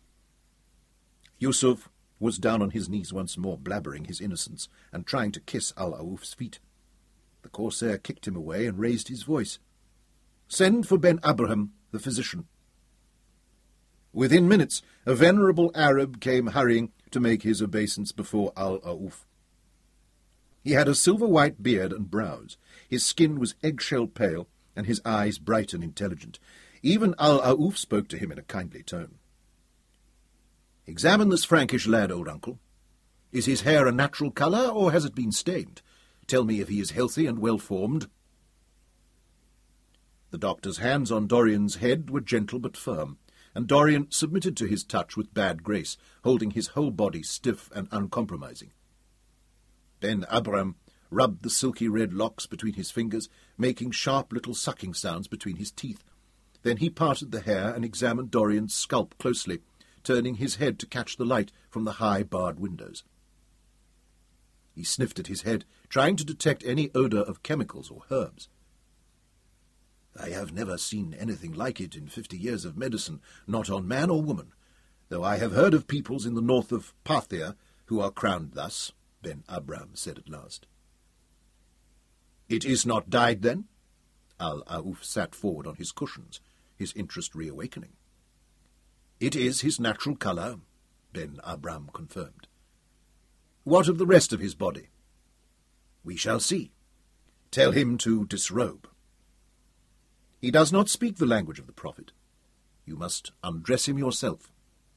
Yusuf was down on his knees once more, blabbering his innocence and trying to kiss Al-Aouf's feet. The corsair kicked him away and raised his voice. "Send for Ben Abraham, the physician." Within minutes, a venerable Arab came hurrying to make his obeisance before Al-Aouf. He had a silver-white beard and brows. His skin was eggshell pale, and his eyes bright and intelligent. Even Al-Aouf spoke to him in a kindly tone. "Examine this Frankish lad, old uncle. Is his hair a natural colour, or has it been stained? Tell me if he is healthy and well-formed." The doctor's hands on Dorian's head were gentle but firm, and Dorian submitted to his touch with bad grace, holding his whole body stiff and uncompromising. Ben Abraham rubbed the silky red locks between his fingers, making sharp little sucking sounds between his teeth. Then he parted the hair and examined Dorian's scalp closely, turning his head to catch the light from the high barred windows. He sniffed at his head, trying to detect any odour of chemicals or herbs. "I have never seen anything like it in fifty years of medicine, not on man or woman, though I have heard of peoples in the north of Parthia who are crowned thus," Ben Abraham said at last. "It is not dyed, then?" Al-Aouf sat forward on his cushions, his interest reawakening. "It is his natural colour," Ben Abraham confirmed. "What of the rest of his body?" "We shall see. Tell him to disrobe." "He does not speak the language of the prophet. You must undress him yourself."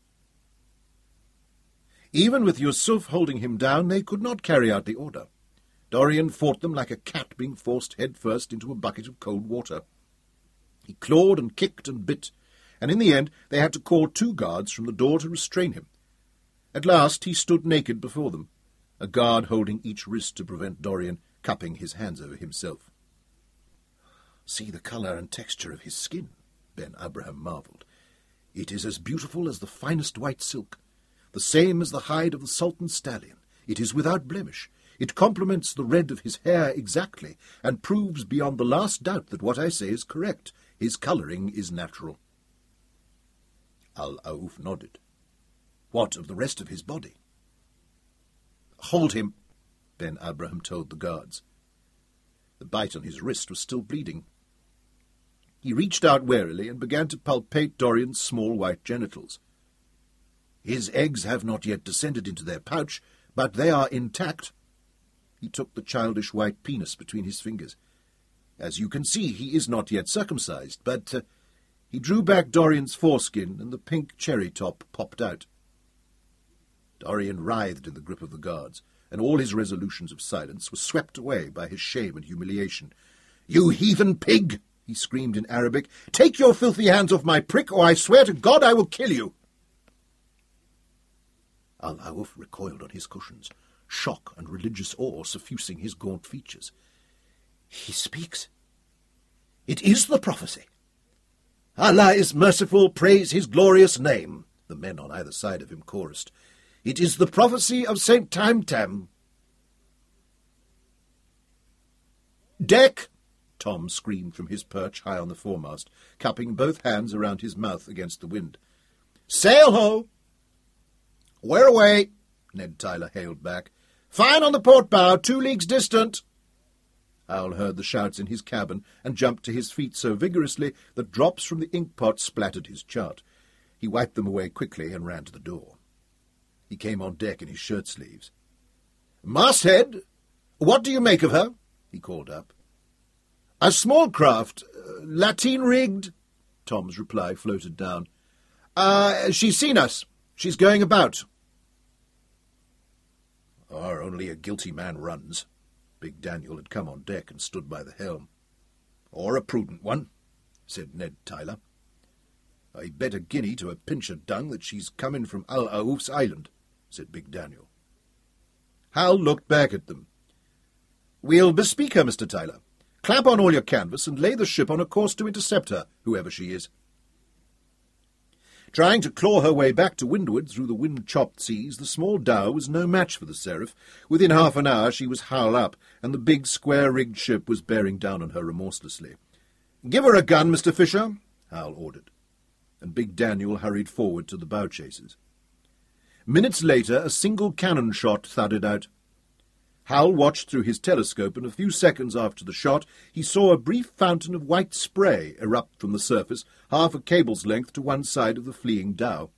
Even with Yusuf holding him down, they could not carry out the order. Dorian fought them like a cat being forced head-first into a bucket of cold water. He clawed and kicked and bit, and in the end they had to call two guards from the door to restrain him. At last he stood naked before them, a guard holding each wrist to prevent Dorian cupping his hands over himself. "See the colour and texture of his skin," Ben Abraham marvelled. It is as beautiful as the finest white silk, the same as the hide of the Sultan's stallion. It is without blemish. It complements the red of his hair exactly, and proves beyond the last doubt that what I say is correct. His colouring is natural. Al-Aouf nodded. What of the rest of his body? Hold him, Ben Abraham told the guards. The bite on his wrist was still bleeding. He reached out warily and began to palpate Dorian's small white genitals. His eggs have not yet descended into their pouch, but they are intact. He took the childish white penis between his fingers. As you can see, he is not yet circumcised, but uh, he drew back Dorian's foreskin, and the pink cherry top popped out. Dorian writhed in the grip of the guards, and all his resolutions of silence were swept away by his shame and humiliation. "You heathen pig!" he screamed in Arabic. "Take your filthy hands off my prick, or I swear to God I will kill you!" Al-Aouf recoiled on his cushions, shock and religious awe suffusing his gaunt features. "He speaks. It is the prophecy. Allah is merciful, praise his glorious name," the men on either side of him chorused. "It is the prophecy of Saint Tamtam." "Deck!" Tom screamed from his perch high on the foremast, cupping both hands around his mouth against the wind. "Sail ho!" "Where away?" Ned Tyler hailed back. "Fine on the port bow, two leagues distant." Hal heard the shouts in his cabin and jumped to his feet so vigorously that drops from the inkpot splattered his chart. He wiped them away quickly and ran to the door. He came on deck in his shirt-sleeves. "Masthead, what do you make of her?" he called up. "A small craft, uh, lateen-rigged," Tom's reply floated down. Uh, she's seen us. She's going about." "Ah, only a guilty man runs." Big Daniel had come on deck and stood by the helm. "Or a prudent one," said Ned Tyler. "I bet a guinea to a pinch of dung that she's coming from Al-Aouf's island," said Big Daniel. Hal looked back at them. "We'll bespeak her, Mister Tyler. Clap on all your canvas and lay the ship on a course to intercept her, whoever she is." Trying to claw her way back to windward through the wind-chopped seas, the small dhow was no match for the Seraph. Within half an hour she was hull up, and the big square-rigged ship was bearing down on her remorselessly. "Give her a gun, Mister Fisher," Hal ordered, and Big Daniel hurried forward to the bow-chasers. Minutes later a single cannon shot thudded out. Hal watched through his telescope, and a few seconds after the shot he saw a brief fountain of white spray erupt from the surface, half a cable's length to one side of the fleeing dhow.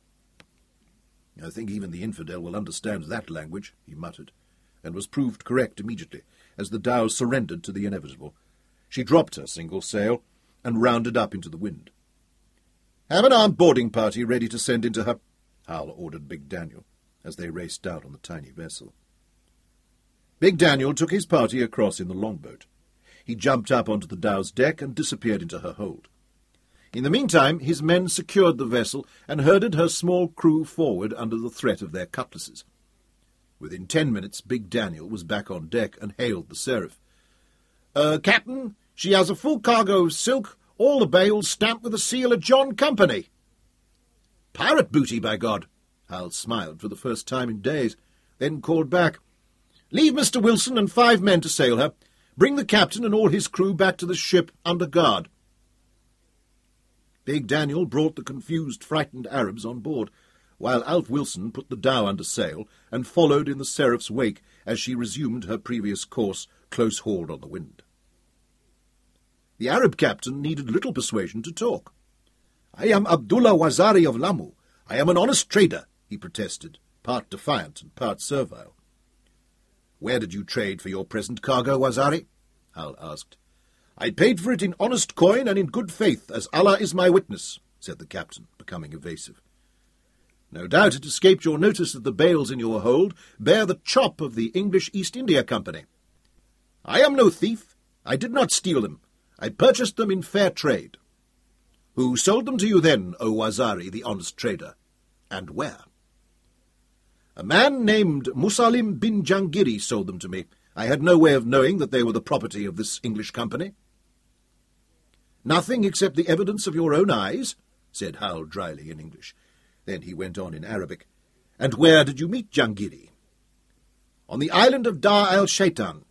"I think even the infidel will understand that language," he muttered, and was proved correct immediately, as the dhow surrendered to the inevitable. She dropped her single sail and rounded up into the wind. "Have an armed boarding party ready to send into her," Hal ordered Big Daniel, as they raced down on the tiny vessel. Big Daniel took his party across in the longboat. He jumped up onto the dhow's deck and disappeared into her hold. In the meantime, his men secured the vessel and herded her small crew forward under the threat of their cutlasses. Within ten minutes, Big Daniel was back on deck and hailed the Seraph. Uh, Captain, she has a full cargo of silk, all the bales stamped with the seal of John Company." "Pirate booty, by God!" Hal smiled for the first time in days, then called back, "Leave Mister Wilson and five men to sail her. Bring the captain and all his crew back to the ship under guard." Big Daniel brought the confused, frightened Arabs on board, while Alf Wilson put the dhow under sail and followed in the Seraph's wake as she resumed her previous course, close-hauled on the wind. The Arab captain needed little persuasion to talk. "I am Abdullah Wazari of Lamu. I am an honest trader," he protested, part defiant and part servile. "Where did you trade for your present cargo, Wazari?" Hal asked. "I paid for it in honest coin and in good faith, as Allah is my witness," said the captain, becoming evasive. "No doubt it escaped your notice that the bales in your hold bear the chop of the English East India Company." "I am no thief. I did not steal them. I purchased them in fair trade." "Who sold them to you then, O Wazari, the honest trader? And where?" "A man named Musalim bin Jangiri sold them to me. I had no way of knowing that they were the property of this English company." "Nothing except the evidence of your own eyes?" said Hal dryly in English. Then he went on in Arabic. "And where did you meet Jangiri?" "On the island of Dar el-Shaitan."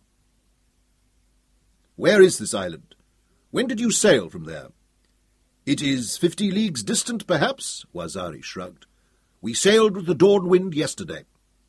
"Where is this island? When did you sail from there?" "It is fifty leagues distant, perhaps," Wazari shrugged. "We sailed with the dawn wind yesterday."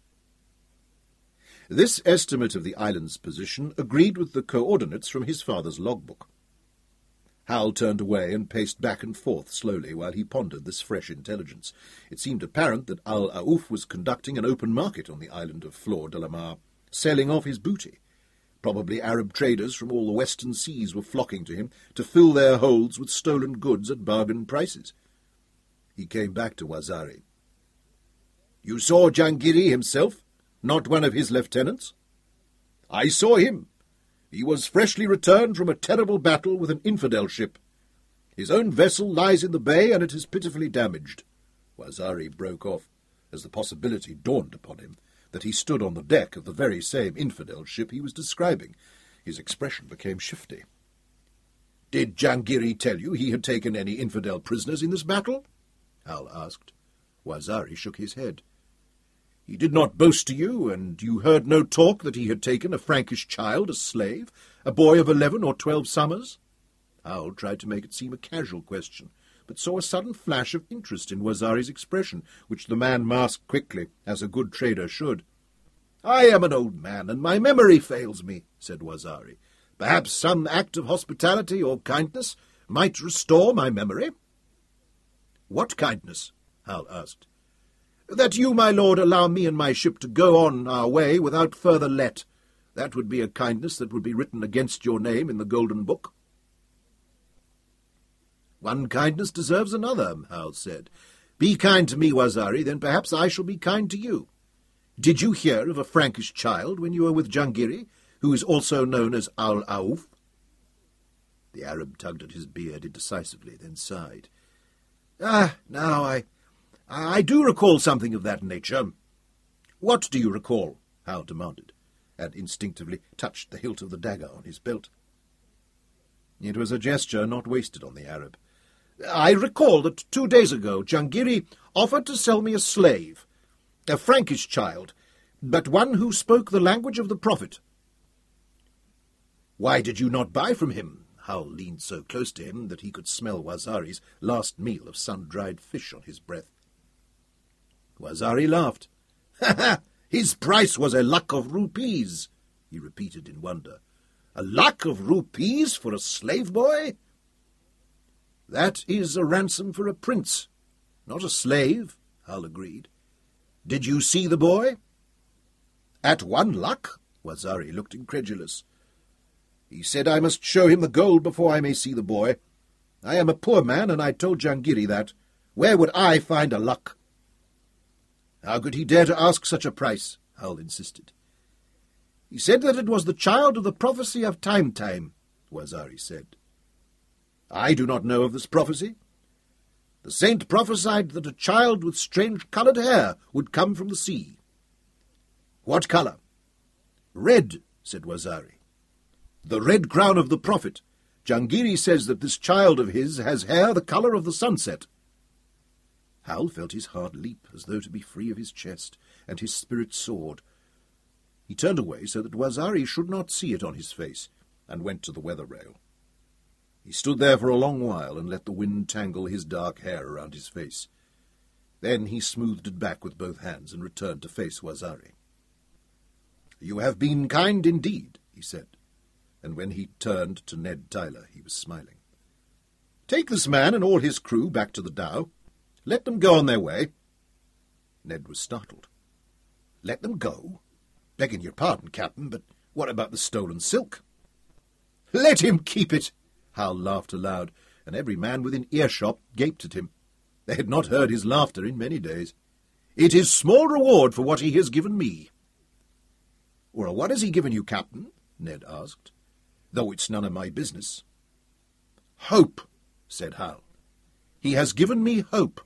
This estimate of the island's position agreed with the coordinates from his father's logbook. Hal turned away and paced back and forth slowly while he pondered this fresh intelligence. It seemed apparent that Al-Aouf was conducting an open market on the island of Flor de la Mar, selling off his booty. Probably Arab traders from all the western seas were flocking to him to fill their holds with stolen goods at bargain prices. He came back to Wazari. "You saw Jangiri himself? Not one of his lieutenants?" "I saw him. He was freshly returned from a terrible battle with an infidel ship. His own vessel lies in the bay, and it is pitifully damaged." Wazari broke off, as the possibility dawned upon him that he stood on the deck of the very same infidel ship he was describing. His expression became shifty. "Did Jangiri tell you he had taken any infidel prisoners in this battle?" Hal asked. Wazari shook his head. "He did not boast to you, and you heard no talk that he had taken a Frankish child as slave, a boy of eleven or twelve summers?" Hal tried to make it seem a casual question, but saw a sudden flash of interest in Wazari's expression, which the man masked quickly, as a good trader should. "I am an old man, and my memory fails me," said Wazari. "Perhaps some act of hospitality or kindness might restore my memory." "What kindness?" Hal asked. "That you, my lord, allow me and my ship to go on our way without further let. That would be a kindness that would be written against your name in the Golden Book." "One kindness deserves another," Hal said. "Be kind to me, Wazari, then perhaps I shall be kind to you. Did you hear of a Frankish child when you were with Jangiri, who is also known as Al-Aouf?" The Arab tugged at his beard indecisively, then sighed. "Ah, now I... I do recall something of that nature." "What do you recall?" Hal demanded, and instinctively touched the hilt of the dagger on his belt. It was a gesture not wasted on the Arab. "I recall that two days ago Jangiri offered to sell me a slave, a Frankish child, but one who spoke the language of the Prophet." "Why did you not buy from him?" Hal leaned so close to him that he could smell Wazari's last meal of sun-dried fish on his breath. Wazari laughed. "Ha ha! His price was a lakh of rupees," he repeated in wonder. "A lakh of rupees for a slave boy?" "That is a ransom for a prince, not a slave," Hal agreed. "Did you see the boy?" "At one lakh?" Wazari looked incredulous. "He said I must show him the gold before I may see the boy. I am a poor man, and I told Jangiri that. Where would I find a lakh?" "How could he dare to ask such a price?" Hal insisted. "He said that it was the child of the prophecy of Time Time," Wazari said. "I do not know of this prophecy." "The saint prophesied that a child with strange-coloured hair would come from the sea." "What colour?" "Red," said Wazari. "The red crown of the prophet. Jangiri says that this child of his has hair the colour of the sunset." Hal felt his heart leap as though to be free of his chest, and his spirit soared. He turned away so that Wazari should not see it on his face, and went to the weather rail. He stood there for a long while and let the wind tangle his dark hair around his face. Then he smoothed it back with both hands and returned to face Wazari. "You have been kind indeed," he said, and when he turned to Ned Tyler he was smiling. "Take this man and all his crew back to the dhow. Let them go on their way." Ned was startled. "Let them go? Begging your pardon, Captain, but what about the stolen silk?" "Let him keep it!" Hal laughed aloud, and every man within earshot gaped at him. They had not heard his laughter in many days. "It is small reward for what he has given me." "Well, what has he given you, Captain?" Ned asked. "Though it's none of my business." "Hope," said Hal. "He has given me hope."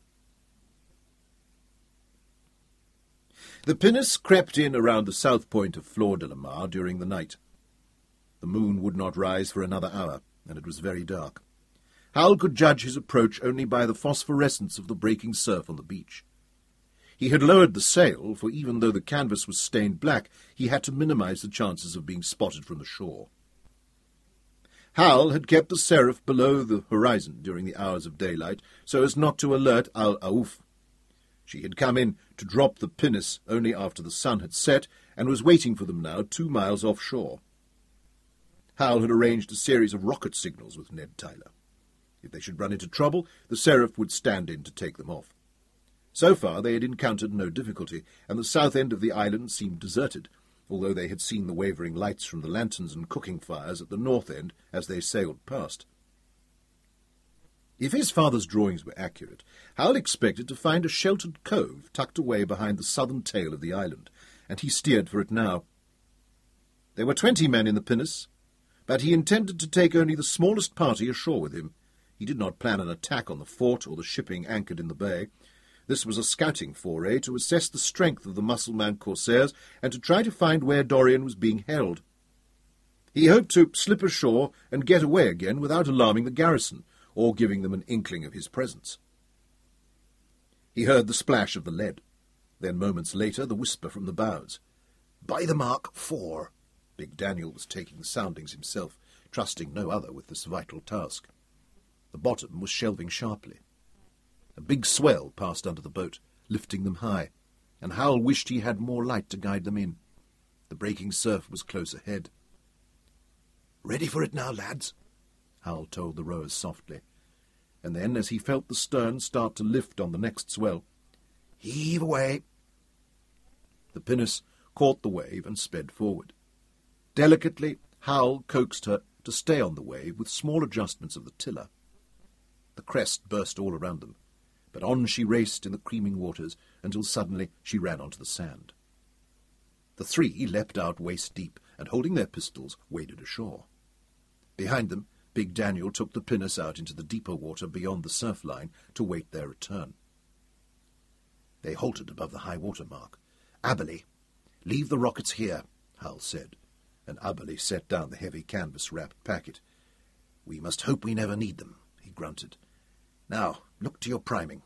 The pinnace crept in around the south point of Flor de la Mar during the night. The moon would not rise for another hour, and it was very dark. Hal could judge his approach only by the phosphorescence of the breaking surf on the beach. He had lowered the sail, for even though the canvas was stained black, he had to minimize the chances of being spotted from the shore. Hal had kept the Seraph below the horizon during the hours of daylight, so as not to alert Al-Aouf. She had come in to drop the pinnace only after the sun had set, and was waiting for them now two miles offshore. Hal had arranged a series of rocket signals with Ned Tyler. If they should run into trouble, the Seraph would stand in to take them off. So far they had encountered no difficulty, and the south end of the island seemed deserted, although they had seen the wavering lights from the lanterns and cooking fires at the north end as they sailed past. If his father's drawings were accurate, Hal expected to find a sheltered cove tucked away behind the southern tail of the island, and he steered for it now. There were twenty men in the pinnace, but he intended to take only the smallest party ashore with him. He did not plan an attack on the fort or the shipping anchored in the bay. This was a scouting foray to assess the strength of the Mussulman corsairs and to try to find where Dorian was being held. He hoped to slip ashore and get away again without alarming the garrison, or giving them an inkling of his presence. He heard the splash of the lead. Then moments later the whisper from the bows. "By the mark, four." Big Daniel was taking the soundings himself, trusting no other with this vital task. The bottom was shelving sharply. A big swell passed under the boat, lifting them high, and Hal wished he had more light to guide them in. The breaking surf was close ahead. "Ready for it now, lads," Hal told the rowers softly, and then, as he felt the stern start to lift on the next swell, "Heave away." The pinnace caught the wave and sped forward. Delicately, Hal coaxed her to stay on the wave with small adjustments of the tiller. The crest burst all around them, but on she raced in the creaming waters until suddenly she ran onto the sand. The three leapt out waist-deep and, holding their pistols, waded ashore. Behind them, Big Daniel took the pinnace out into the deeper water beyond the surf line to wait their return. They halted above the high-water mark. "Aberley, leave the rockets here," Hal said, and Aberley set down the heavy canvas-wrapped packet. "We must hope we never need them," he grunted. "Now, look to your priming."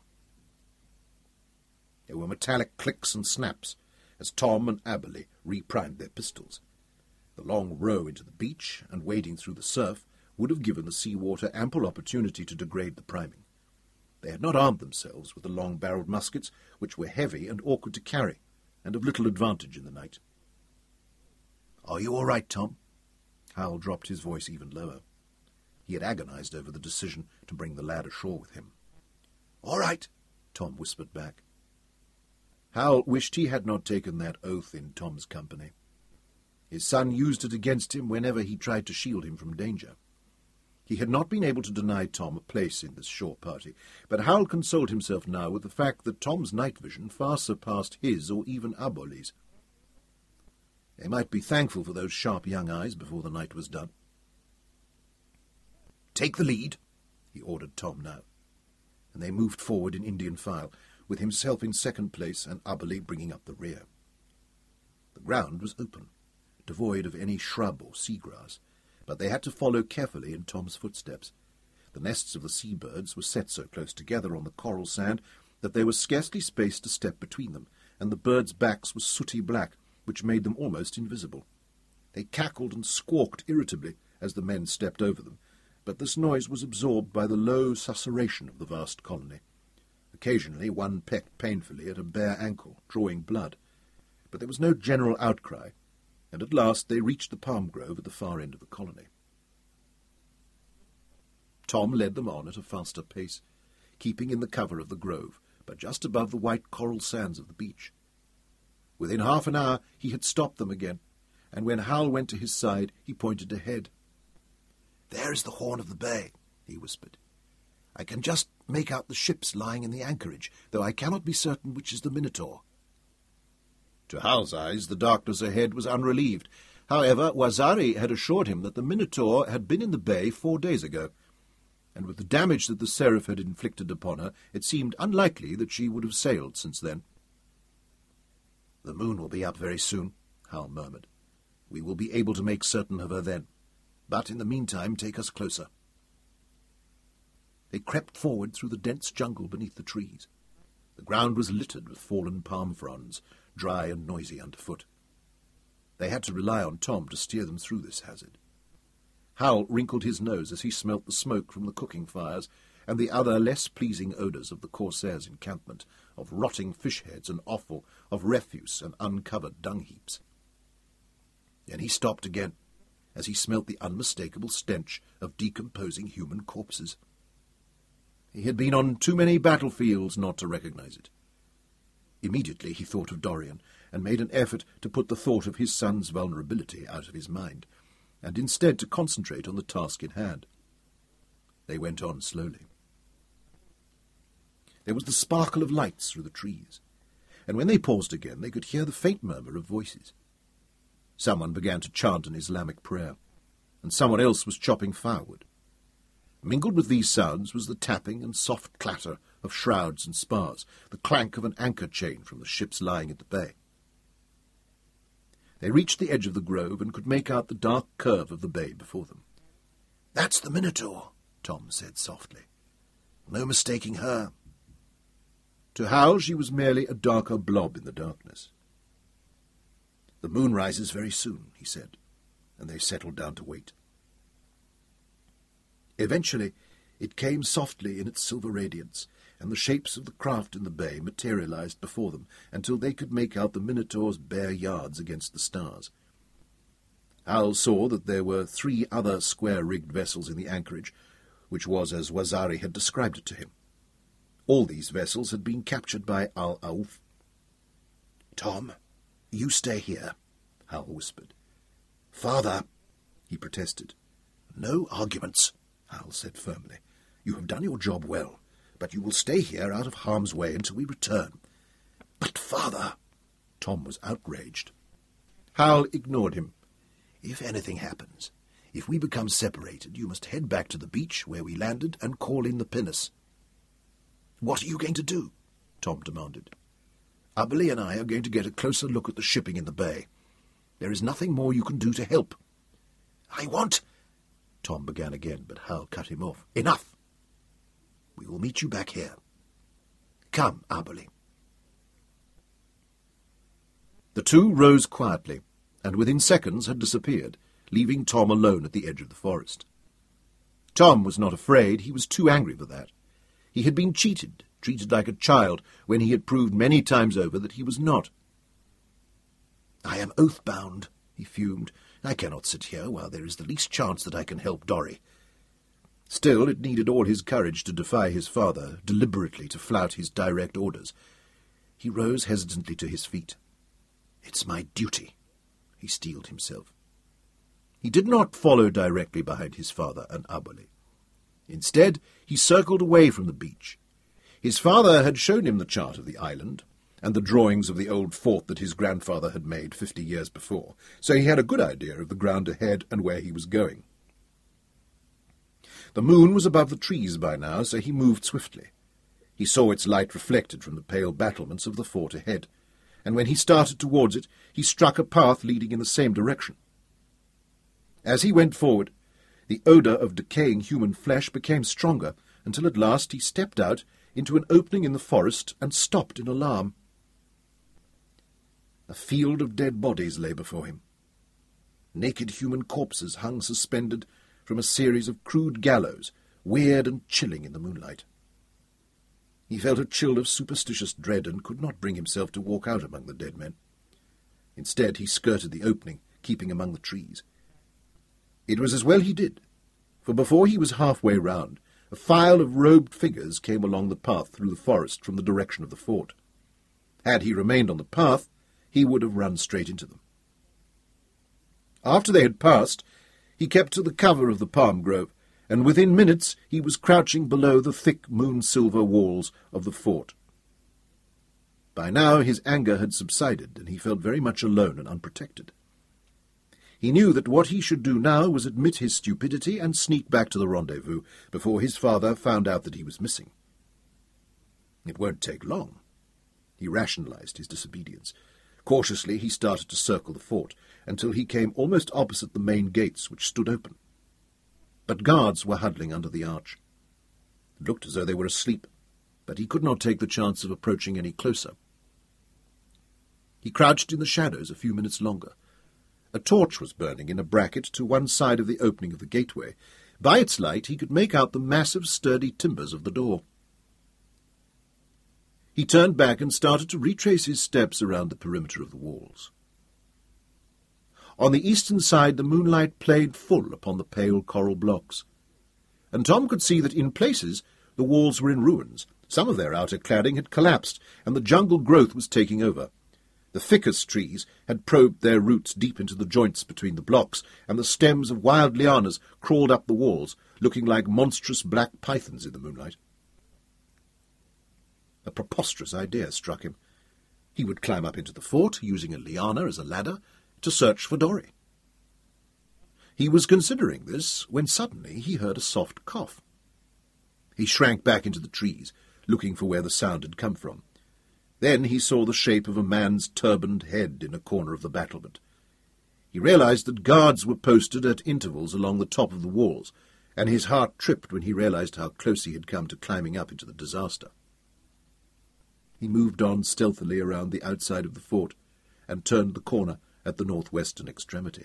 There were metallic clicks and snaps as Tom and Aberley reprimed their pistols. The long row into the beach and wading through the surf would have given the sea-water ample opportunity to degrade the priming. They had not armed themselves with the long-barrelled muskets, which were heavy and awkward to carry, and of little advantage in the night. "Are you all right, Tom?" Hal dropped his voice even lower. He had agonized over the decision to bring the lad ashore with him. "All right," Tom whispered back. Hal wished he had not taken that oath in Tom's company. His son used it against him whenever he tried to shield him from danger. He had not been able to deny Tom a place in this shore party, but Hal consoled himself now with the fact that Tom's night vision far surpassed his or even Aberley's. They might be thankful for those sharp young eyes before the night was done. "Take the lead," he ordered Tom now, and they moved forward in Indian file, with himself in second place and Aberley bringing up the rear. The ground was open, devoid of any shrub or seagrass, but they had to follow carefully in Tom's footsteps. The nests of the seabirds were set so close together on the coral sand that there was scarcely space to step between them, and the birds' backs were sooty black, which made them almost invisible. They cackled and squawked irritably as the men stepped over them, but this noise was absorbed by the low susurration of the vast colony. Occasionally one pecked painfully at a bare ankle, drawing blood, but there was no general outcry, and at last they reached the palm grove at the far end of the colony. Tom led them on at a faster pace, keeping in the cover of the grove, but just above the white coral sands of the beach. Within half an hour he had stopped them again, and when Hal went to his side he pointed ahead. "There is the horn of the bay," he whispered. "I can just make out the ships lying in the anchorage, though I cannot be certain which is the Minotaur." To Hal's eyes the darkness ahead was unrelieved. However, Wazari had assured him that the Minotaur had been in the bay four days ago, and with the damage that the Seraph had inflicted upon her, it seemed unlikely that she would have sailed since then. "The moon will be up very soon," Hal murmured. "We will be able to make certain of her then. But in the meantime, take us closer." They crept forward through the dense jungle beneath the trees. The ground was littered with fallen palm fronds, dry and noisy underfoot. They had to rely on Tom to steer them through this hazard. Hal wrinkled his nose as he smelt the smoke from the cooking fires and the other less pleasing odours of the Corsairs' encampment, of rotting fish heads and offal, of refuse and uncovered dung-heaps. Then he stopped again, as he smelt the unmistakable stench of decomposing human corpses. He had been on too many battlefields not to recognize it. Immediately he thought of Dorian, and made an effort to put the thought of his son's vulnerability out of his mind, and instead to concentrate on the task in hand. They went on slowly. There was the sparkle of lights through the trees, and when they paused again they could hear the faint murmur of voices. Someone began to chant an Islamic prayer, and someone else was chopping firewood. Mingled with these sounds was the tapping and soft clatter of shrouds and spars, the clank of an anchor chain from the ships lying at the bay. They reached the edge of the grove and could make out the dark curve of the bay before them. "That's the Minotaur," Tom said softly. "No mistaking her." To Hal she was merely a darker blob in the darkness. "The moon rises very soon," he said, and they settled down to wait. Eventually it came softly in its silver radiance, and the shapes of the craft in the bay materialized before them until they could make out the Minotaur's bare yards against the stars. Hal saw that there were three other square-rigged vessels in the anchorage, which was as Wazari had described it to him. All these vessels had been captured by Al-Aouf. "Tom, you stay here," Hal whispered. "Father," he protested. "No arguments," Hal said firmly. "You have done your job well, but you will stay here out of harm's way until we return." "But, Father—" Tom was outraged. Hal ignored him. "If anything happens, if we become separated, you must head back to the beach where we landed and call in the pinnace." "What are you going to do?" Tom demanded. "Ubberly and I are going to get a closer look at the shipping in the bay. There is nothing more you can do to help." "I want—" Tom began again, but Hal cut him off. "Enough! We will meet you back here. Come, Ubberly." The two rose quietly, and within seconds had disappeared, leaving Tom alone at the edge of the forest. Tom was not afraid. He was too angry for that. He had been cheated, treated like a child, when he had proved many times over that he was not. "I am oath-bound," he fumed. "I cannot sit here while there is the least chance that I can help Dorry." Still, it needed all his courage to defy his father, deliberately to flout his direct orders. He rose hesitantly to his feet. "It's my duty," he steeled himself. He did not follow directly behind his father and Ubberly. Instead, he circled away from the beach. His father had shown him the chart of the island, and the drawings of the old fort that his grandfather had made fifty years before, so he had a good idea of the ground ahead and where he was going. The moon was above the trees by now, so he moved swiftly. He saw its light reflected from the pale battlements of the fort ahead, and when he started towards it, he struck a path leading in the same direction. As he went forward, the odour of decaying human flesh became stronger, until at last he stepped out into an opening in the forest and stopped in alarm. A field of dead bodies lay before him. Naked human corpses hung suspended from a series of crude gallows, weird and chilling in the moonlight. He felt a chill of superstitious dread and could not bring himself to walk out among the dead men. Instead, he skirted the opening, keeping among the trees. It was as well he did, for before he was halfway round, a file of robed figures came along the path through the forest from the direction of the fort. Had he remained on the path, he would have run straight into them. After they had passed, he kept to the cover of the palm grove, and within minutes he was crouching below the thick moon-silver walls of the fort. By now his anger had subsided, and he felt very much alone and unprotected. He knew that what he should do now was admit his stupidity and sneak back to the rendezvous before his father found out that he was missing. It won't take long. He rationalized his disobedience. Cautiously he started to circle the fort, until he came almost opposite the main gates, which stood open. But guards were huddling under the arch. It looked as though they were asleep, but he could not take the chance of approaching any closer. He crouched in the shadows a few minutes longer. A torch was burning in a bracket to one side of the opening of the gateway. By its light he could make out the massive, sturdy timbers of the door. He turned back and started to retrace his steps around the perimeter of the walls. On the eastern side the moonlight played full upon the pale coral blocks, and Tom could see that in places the walls were in ruins. Some of their outer cladding had collapsed, and the jungle growth was taking over. The ficus trees had probed their roots deep into the joints between the blocks, and the stems of wild lianas crawled up the walls, looking like monstrous black pythons in the moonlight. A preposterous idea struck him. He would climb up into the fort, using a liana as a ladder, to search for Dorry. He was considering this when suddenly he heard a soft cough. He shrank back into the trees, looking for where the sound had come from. Then he saw the shape of a man's turbaned head in a corner of the battlement. He realized that guards were posted at intervals along the top of the walls, and his heart tripped when he realized how close he had come to climbing up into the disaster. He moved on stealthily around the outside of the fort and turned the corner at the northwestern extremity.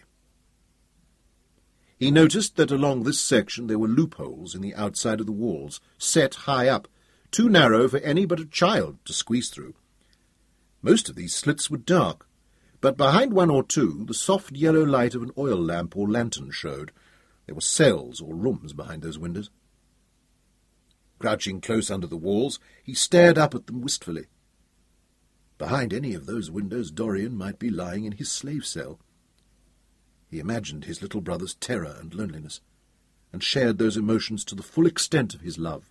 He noticed that along this section there were loopholes in the outside of the walls, set high up, too narrow for any but a child to squeeze through. Most of these slits were dark, but behind one or two the soft yellow light of an oil lamp or lantern showed. There were cells or rooms behind those windows. Crouching close under the walls, he stared up at them wistfully. Behind any of those windows Dorian might be lying in his slave cell. He imagined his little brother's terror and loneliness, and shared those emotions to the full extent of his love.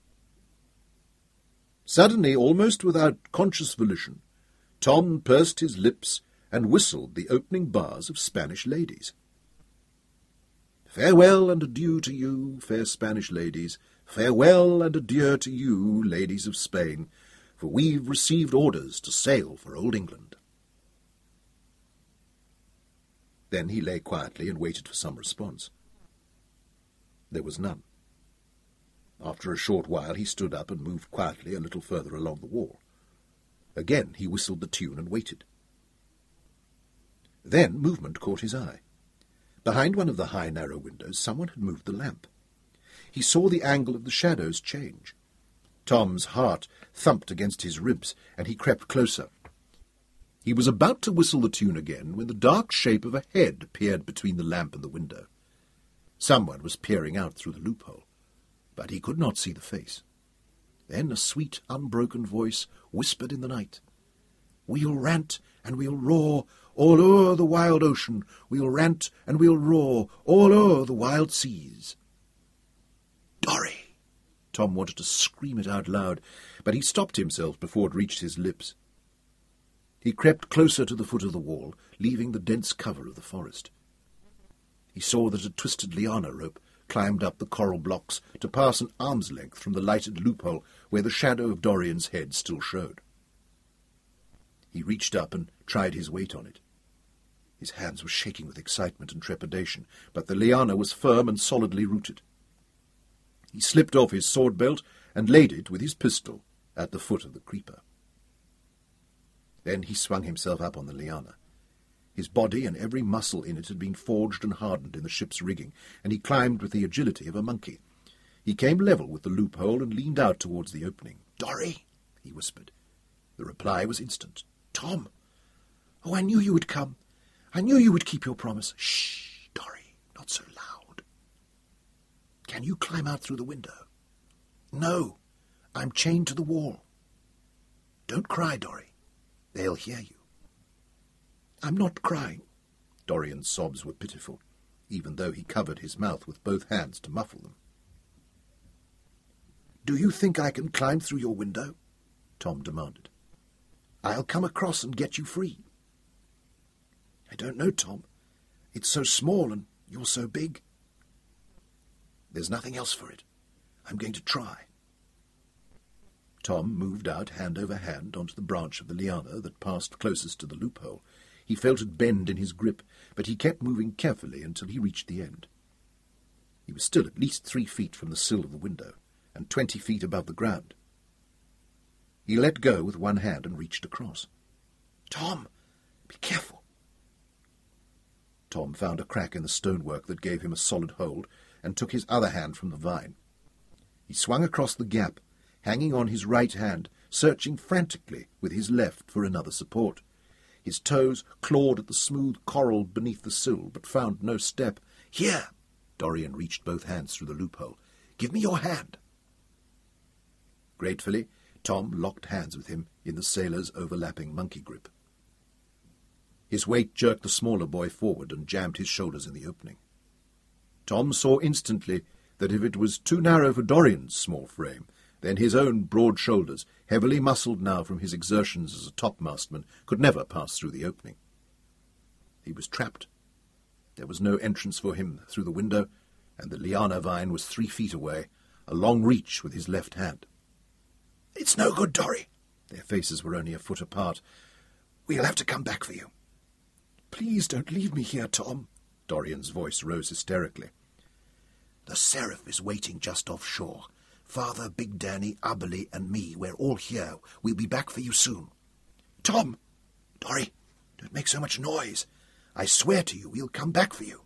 Suddenly, almost without conscious volition, Tom pursed his lips and whistled the opening bars of Spanish Ladies. Farewell and adieu to you, fair Spanish ladies, farewell and adieu to you, ladies of Spain, for we've received orders to sail for Old England. Then he lay quietly and waited for some response. There was none. After a short while he stood up and moved quietly a little further along the wall. Again he whistled the tune and waited. Then movement caught his eye. Behind one of the high, narrow windows someone had moved the lamp. He saw the angle of the shadows change. Tom's heart thumped against his ribs, and he crept closer. He was about to whistle the tune again when the dark shape of a head appeared between the lamp and the window. Someone was peering out through the loophole, but he could not see the face. Then a sweet, unbroken voice whispered in the night, "We'll rant and we'll roar all o'er the wild ocean. We'll rant and we'll roar all o'er the wild seas." "Dorry!" Tom wanted to scream it out loud, but he stopped himself before it reached his lips. He crept closer to the foot of the wall, leaving the dense cover of the forest. He saw that a twisted liana rope climbed up the coral blocks to pass an arm's length from the lighted loophole where the shadow of Dorian's head still showed. He reached up and tried his weight on it. His hands were shaking with excitement and trepidation, but the liana was firm and solidly rooted. He slipped off his sword belt and laid it with his pistol at the foot of the creeper. Then he swung himself up on the liana. His body and every muscle in it had been forged and hardened in the ship's rigging, and he climbed with the agility of a monkey. He came level with the loophole and leaned out towards the opening. "Dorry!" he whispered. The reply was instant. "Tom! Oh, I knew you would come. I knew you would keep your promise." "Shh, Dorry, not so loud." "Can you climb out through the window?" "No, I'm chained to the wall." "Don't cry, Dorry. They'll hear you." "I'm not crying." Dorian's sobs were pitiful, even though he covered his mouth with both hands to muffle them. "Do you think I can climb through your window?" Tom demanded. "I'll come across and get you free." "I don't know, Tom. It's so small and you're so big." "There's nothing else for it. I'm going to try." Tom moved out hand over hand onto the branch of the liana that passed closest to the loophole. He felt it bend in his grip, but he kept moving carefully until he reached the end. He was still at least three feet from the sill of the window, and twenty feet above the ground. He let go with one hand and reached across. "Tom, be careful." Tom found a crack in the stonework that gave him a solid hold and took his other hand from the vine. He swung across the gap, hanging on his right hand, searching frantically with his left for another support. His toes clawed at the smooth coral beneath the sill, but found no step. "Here!" Dorian reached both hands through the loophole. "Give me your hand." Gratefully, Tom locked hands with him in the sailor's overlapping monkey grip. His weight jerked the smaller boy forward and jammed his shoulders in the opening. Tom saw instantly that if it was too narrow for Dorian's small frame, then his own broad shoulders, heavily muscled now from his exertions as a topmastman, could never pass through the opening. He was trapped. There was no entrance for him through the window, and the liana vine was three feet away, a long reach with his left hand. "It's no good, Dory." Their faces were only a foot apart. "We'll have to come back for you." "Please don't leave me here, Tom." Dorian's voice rose hysterically. "The Seraph is waiting just offshore. Father, Big Danny, Aberley, and me, we're all here. We'll be back for you soon." "Tom!" "Dory, don't make so much noise. I swear to you we'll come back for you."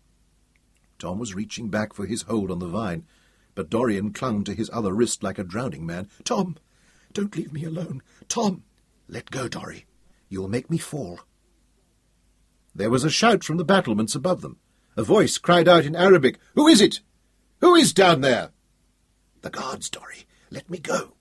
Tom was reaching back for his hold on the vine, but Dorian clung to his other wrist like a drowning man. "Tom, don't leave me alone. Tom!" "Let go, Dory. You'll make me fall." There was a shout from the battlements above them. A voice cried out in Arabic, "Who is it? Who is down there?" "The guards, Dory. Let me go."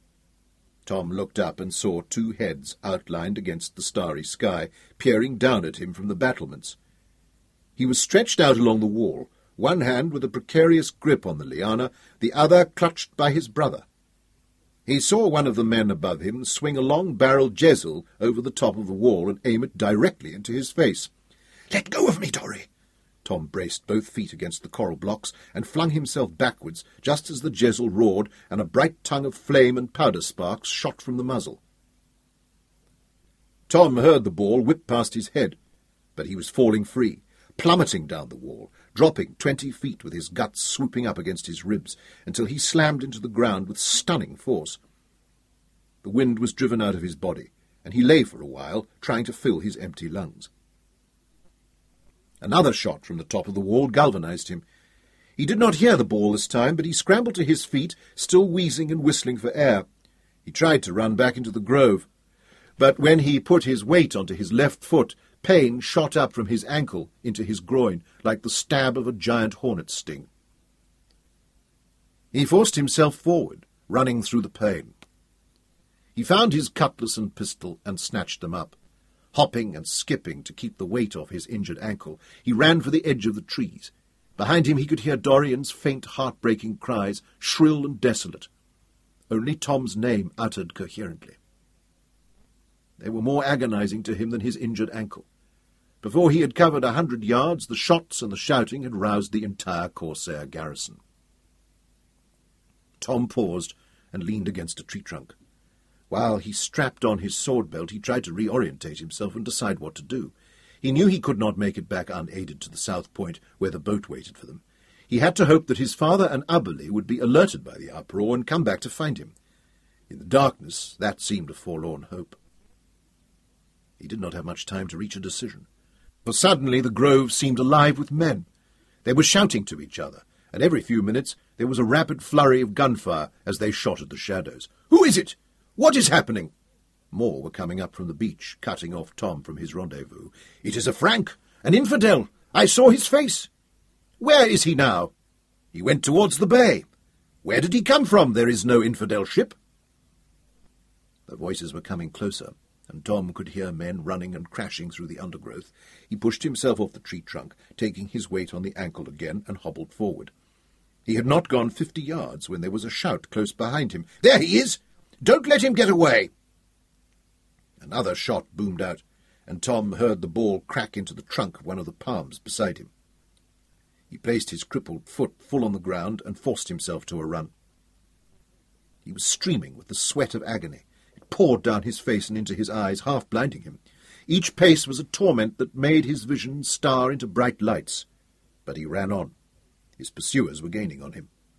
Tom looked up and saw two heads outlined against the starry sky, peering down at him from the battlements. He was stretched out along the wall, one hand with a precarious grip on the liana, the other clutched by his brother. He saw one of the men above him swing a long-barreled jezzel over the top of the wall and aim it directly into his face. "Let go of me, Dory!" Tom braced both feet against the coral blocks and flung himself backwards just as the jezzel roared and a bright tongue of flame and powder sparks shot from the muzzle. Tom heard the ball whip past his head, but he was falling free, plummeting down the wall, dropping twenty feet with his guts swooping up against his ribs, until he slammed into the ground with stunning force. The wind was driven out of his body, and he lay for a while, trying to fill his empty lungs. Another shot from the top of the wall galvanized him. He did not hear the ball this time, but he scrambled to his feet, still wheezing and whistling for air. He tried to run back into the grove, but when he put his weight onto his left foot, pain shot up from his ankle into his groin, like the stab of a giant hornet's sting. He forced himself forward, running through the pain. He found his cutlass and pistol and snatched them up. Hopping and skipping to keep the weight off his injured ankle, he ran for the edge of the trees. Behind him he could hear Dorian's faint, heartbreaking cries, shrill and desolate. Only Tom's name uttered coherently. They were more agonizing to him than his injured ankle. Before he had covered a hundred yards, the shots and the shouting had roused the entire Corsair garrison. Tom paused and leaned against a tree trunk. While he strapped on his sword belt, he tried to reorientate himself and decide what to do. He knew he could not make it back unaided to the south point, where the boat waited for them. He had to hope that his father and Aberley would be alerted by the uproar and come back to find him. In the darkness, that seemed a forlorn hope. He did not have much time to reach a decision, for suddenly the grove seemed alive with men. They were shouting to each other, and every few minutes there was a rapid flurry of gunfire as they shot at the shadows. "Who is it? What is happening?" More were coming up from the beach, cutting off Tom from his rendezvous. "It is a Frank, an infidel. I saw his face." "Where is he now?" "He went towards the bay." "Where did he come from? There is no infidel ship." The voices were coming closer, and Tom could hear men running and crashing through the undergrowth. He pushed himself off the tree trunk, taking his weight on the ankle again, and hobbled forward. He had not gone fifty yards when there was a shout close behind him. "There he is! Don't let him get away!" Another shot boomed out, and Tom heard the ball crack into the trunk of one of the palms beside him. He placed his crippled foot full on the ground and forced himself to a run. He was streaming with the sweat of agony. It poured down his face and into his eyes, half blinding him. Each pace was a torment that made his vision star into bright lights. But he ran on. His pursuers were gaining on him.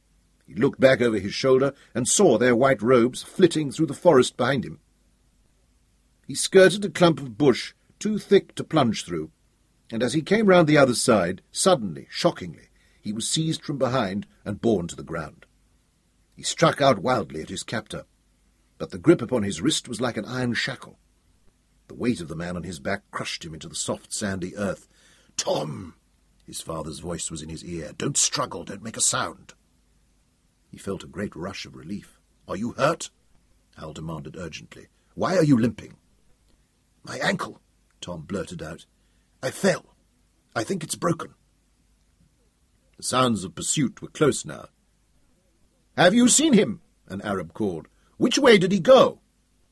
He looked back over his shoulder and saw their white robes flitting through the forest behind him. He skirted a clump of bush too thick to plunge through, and as he came round the other side, suddenly, shockingly, he was seized from behind and borne to the ground. He struck out wildly at his captor, but the grip upon his wrist was like an iron shackle. The weight of the man on his back crushed him into the soft, sandy earth. "Tom!" His father's voice was in his ear. "Don't struggle, don't make a sound." He felt a great rush of relief. "Are you hurt?" Hal demanded urgently. "Why are you limping?" "My ankle," Tom blurted out. "I fell. I think it's broken." The sounds of pursuit were close now. "Have you seen him?" an Arab called. "Which way did he go?"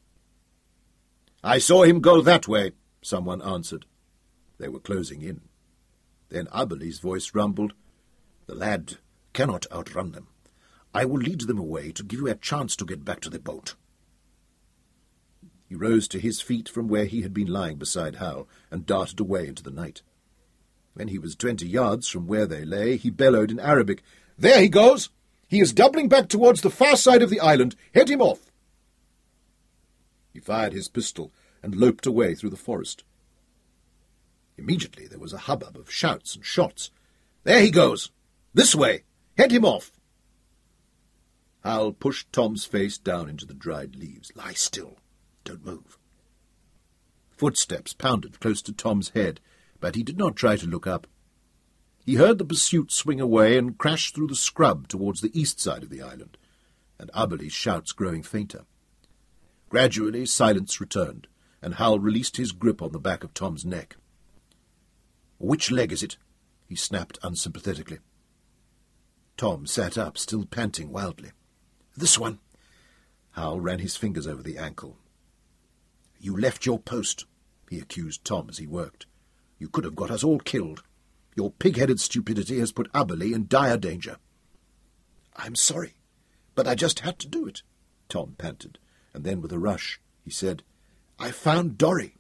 "I saw him go that way," someone answered. They were closing in. Then Aberley's voice rumbled, "The lad cannot outrun them. I will lead them away to give you a chance to get back to the boat." He rose to his feet from where he had been lying beside Hal and darted away into the night. When he was twenty yards from where they lay, he bellowed in Arabic, "There he goes! He is doubling back towards the far side of the island. Head him off!" He fired his pistol and loped away through the forest. Immediately there was a hubbub of shouts and shots. "There he goes! This way! Head him off!" Hal pushed Tom's face down into the dried leaves. "Lie still. Don't move." Footsteps pounded close to Tom's head, but he did not try to look up. He heard the pursuit swing away and crash through the scrub towards the east side of the island, and Aberley's shouts growing fainter. Gradually silence returned, and Hal released his grip on the back of Tom's neck. "Which leg is it?" he snapped unsympathetically. Tom sat up, still panting wildly. "This one." Hal ran his fingers over the ankle. "You left your post," he accused Tom as he worked. "You could have got us all killed. Your pig-headed stupidity has put Aberley in dire danger." "I'm sorry, but I just had to do it," Tom panted, and then with a rush he said, "I found Dorry."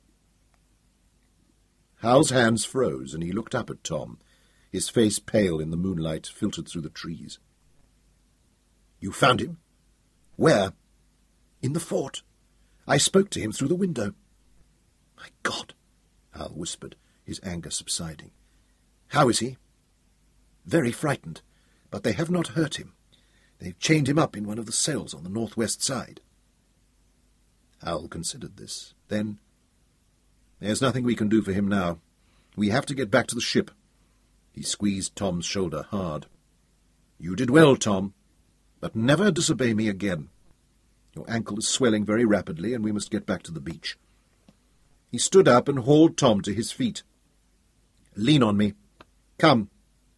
Hal's hands froze, and he looked up at Tom, his face pale in the moonlight filtered through the trees. "You found him? Where?" "In the fort. I spoke to him through the window." "My God!" Hal whispered, his anger subsiding. "How is he?" "Very frightened, but they have not hurt him. They've chained him up in one of the cells on the northwest side." Hal considered this. Then, "There's nothing we can do for him now. We have to get back to the ship." He squeezed Tom's shoulder hard. "You did well, Tom, but never disobey me again. Your ankle is swelling very rapidly, and we must get back to the beach." He stood up and hauled Tom to his feet. "Lean on me. Come."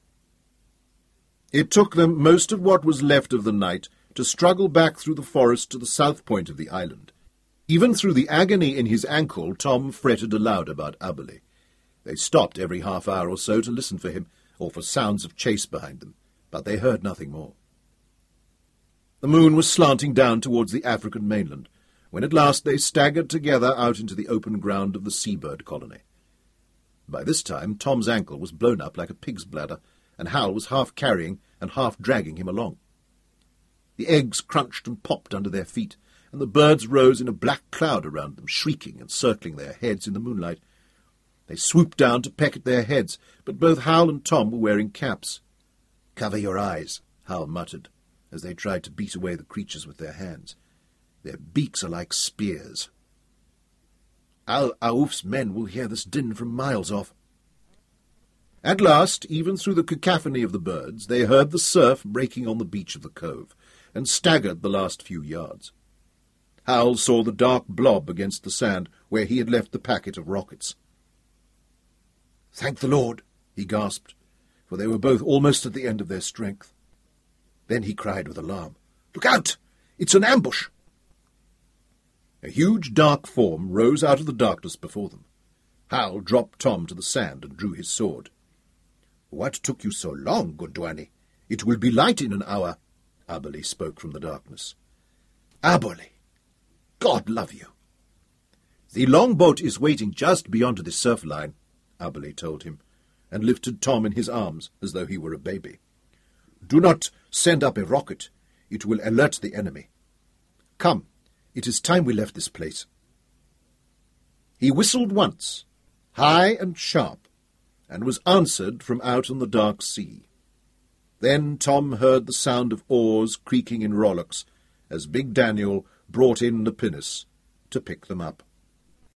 It took them most of what was left of the night to struggle back through the forest to the south point of the island. Even through the agony in his ankle, Tom fretted aloud about Aberley. They stopped every half hour or so to listen for him, or for sounds of chase behind them, but they heard nothing more. The moon was slanting down towards the African mainland, when at last they staggered together out into the open ground of the seabird colony. By this time Tom's ankle was blown up like a pig's bladder, and Hal was half carrying and half dragging him along. The eggs crunched and popped under their feet, and the birds rose in a black cloud around them, shrieking and circling their heads in the moonlight. They swooped down to peck at their heads, but both Hal and Tom were wearing caps. "Cover your eyes," Hal muttered, as they tried to beat away the creatures with their hands. "Their beaks are like spears. Al-Aouf's men will hear this din from miles off." At last, even through the cacophony of the birds, they heard the surf breaking on the beach of the cove, and staggered the last few yards. Hal saw the dark blob against the sand where he had left the packet of rockets. "Thank the Lord," he gasped, for they were both almost at the end of their strength. Then he cried with alarm, "Look out! It's an ambush!" A huge dark form rose out of the darkness before them. Hal dropped Tom to the sand and drew his sword. "What took you so long, Gundwani? It will be light in an hour," Aberley spoke from the darkness. "Aberley, God love you." "The longboat is waiting just beyond the surf line," Aberley told him, and lifted Tom in his arms as though he were a baby. Do not send up a rocket. It will alert the enemy. Come, it is time we left this place. He whistled once, high and sharp, and was answered from out on the dark sea. Then Tom heard the sound of oars creaking in rowlocks as Big Daniel brought in the pinnace to pick them up.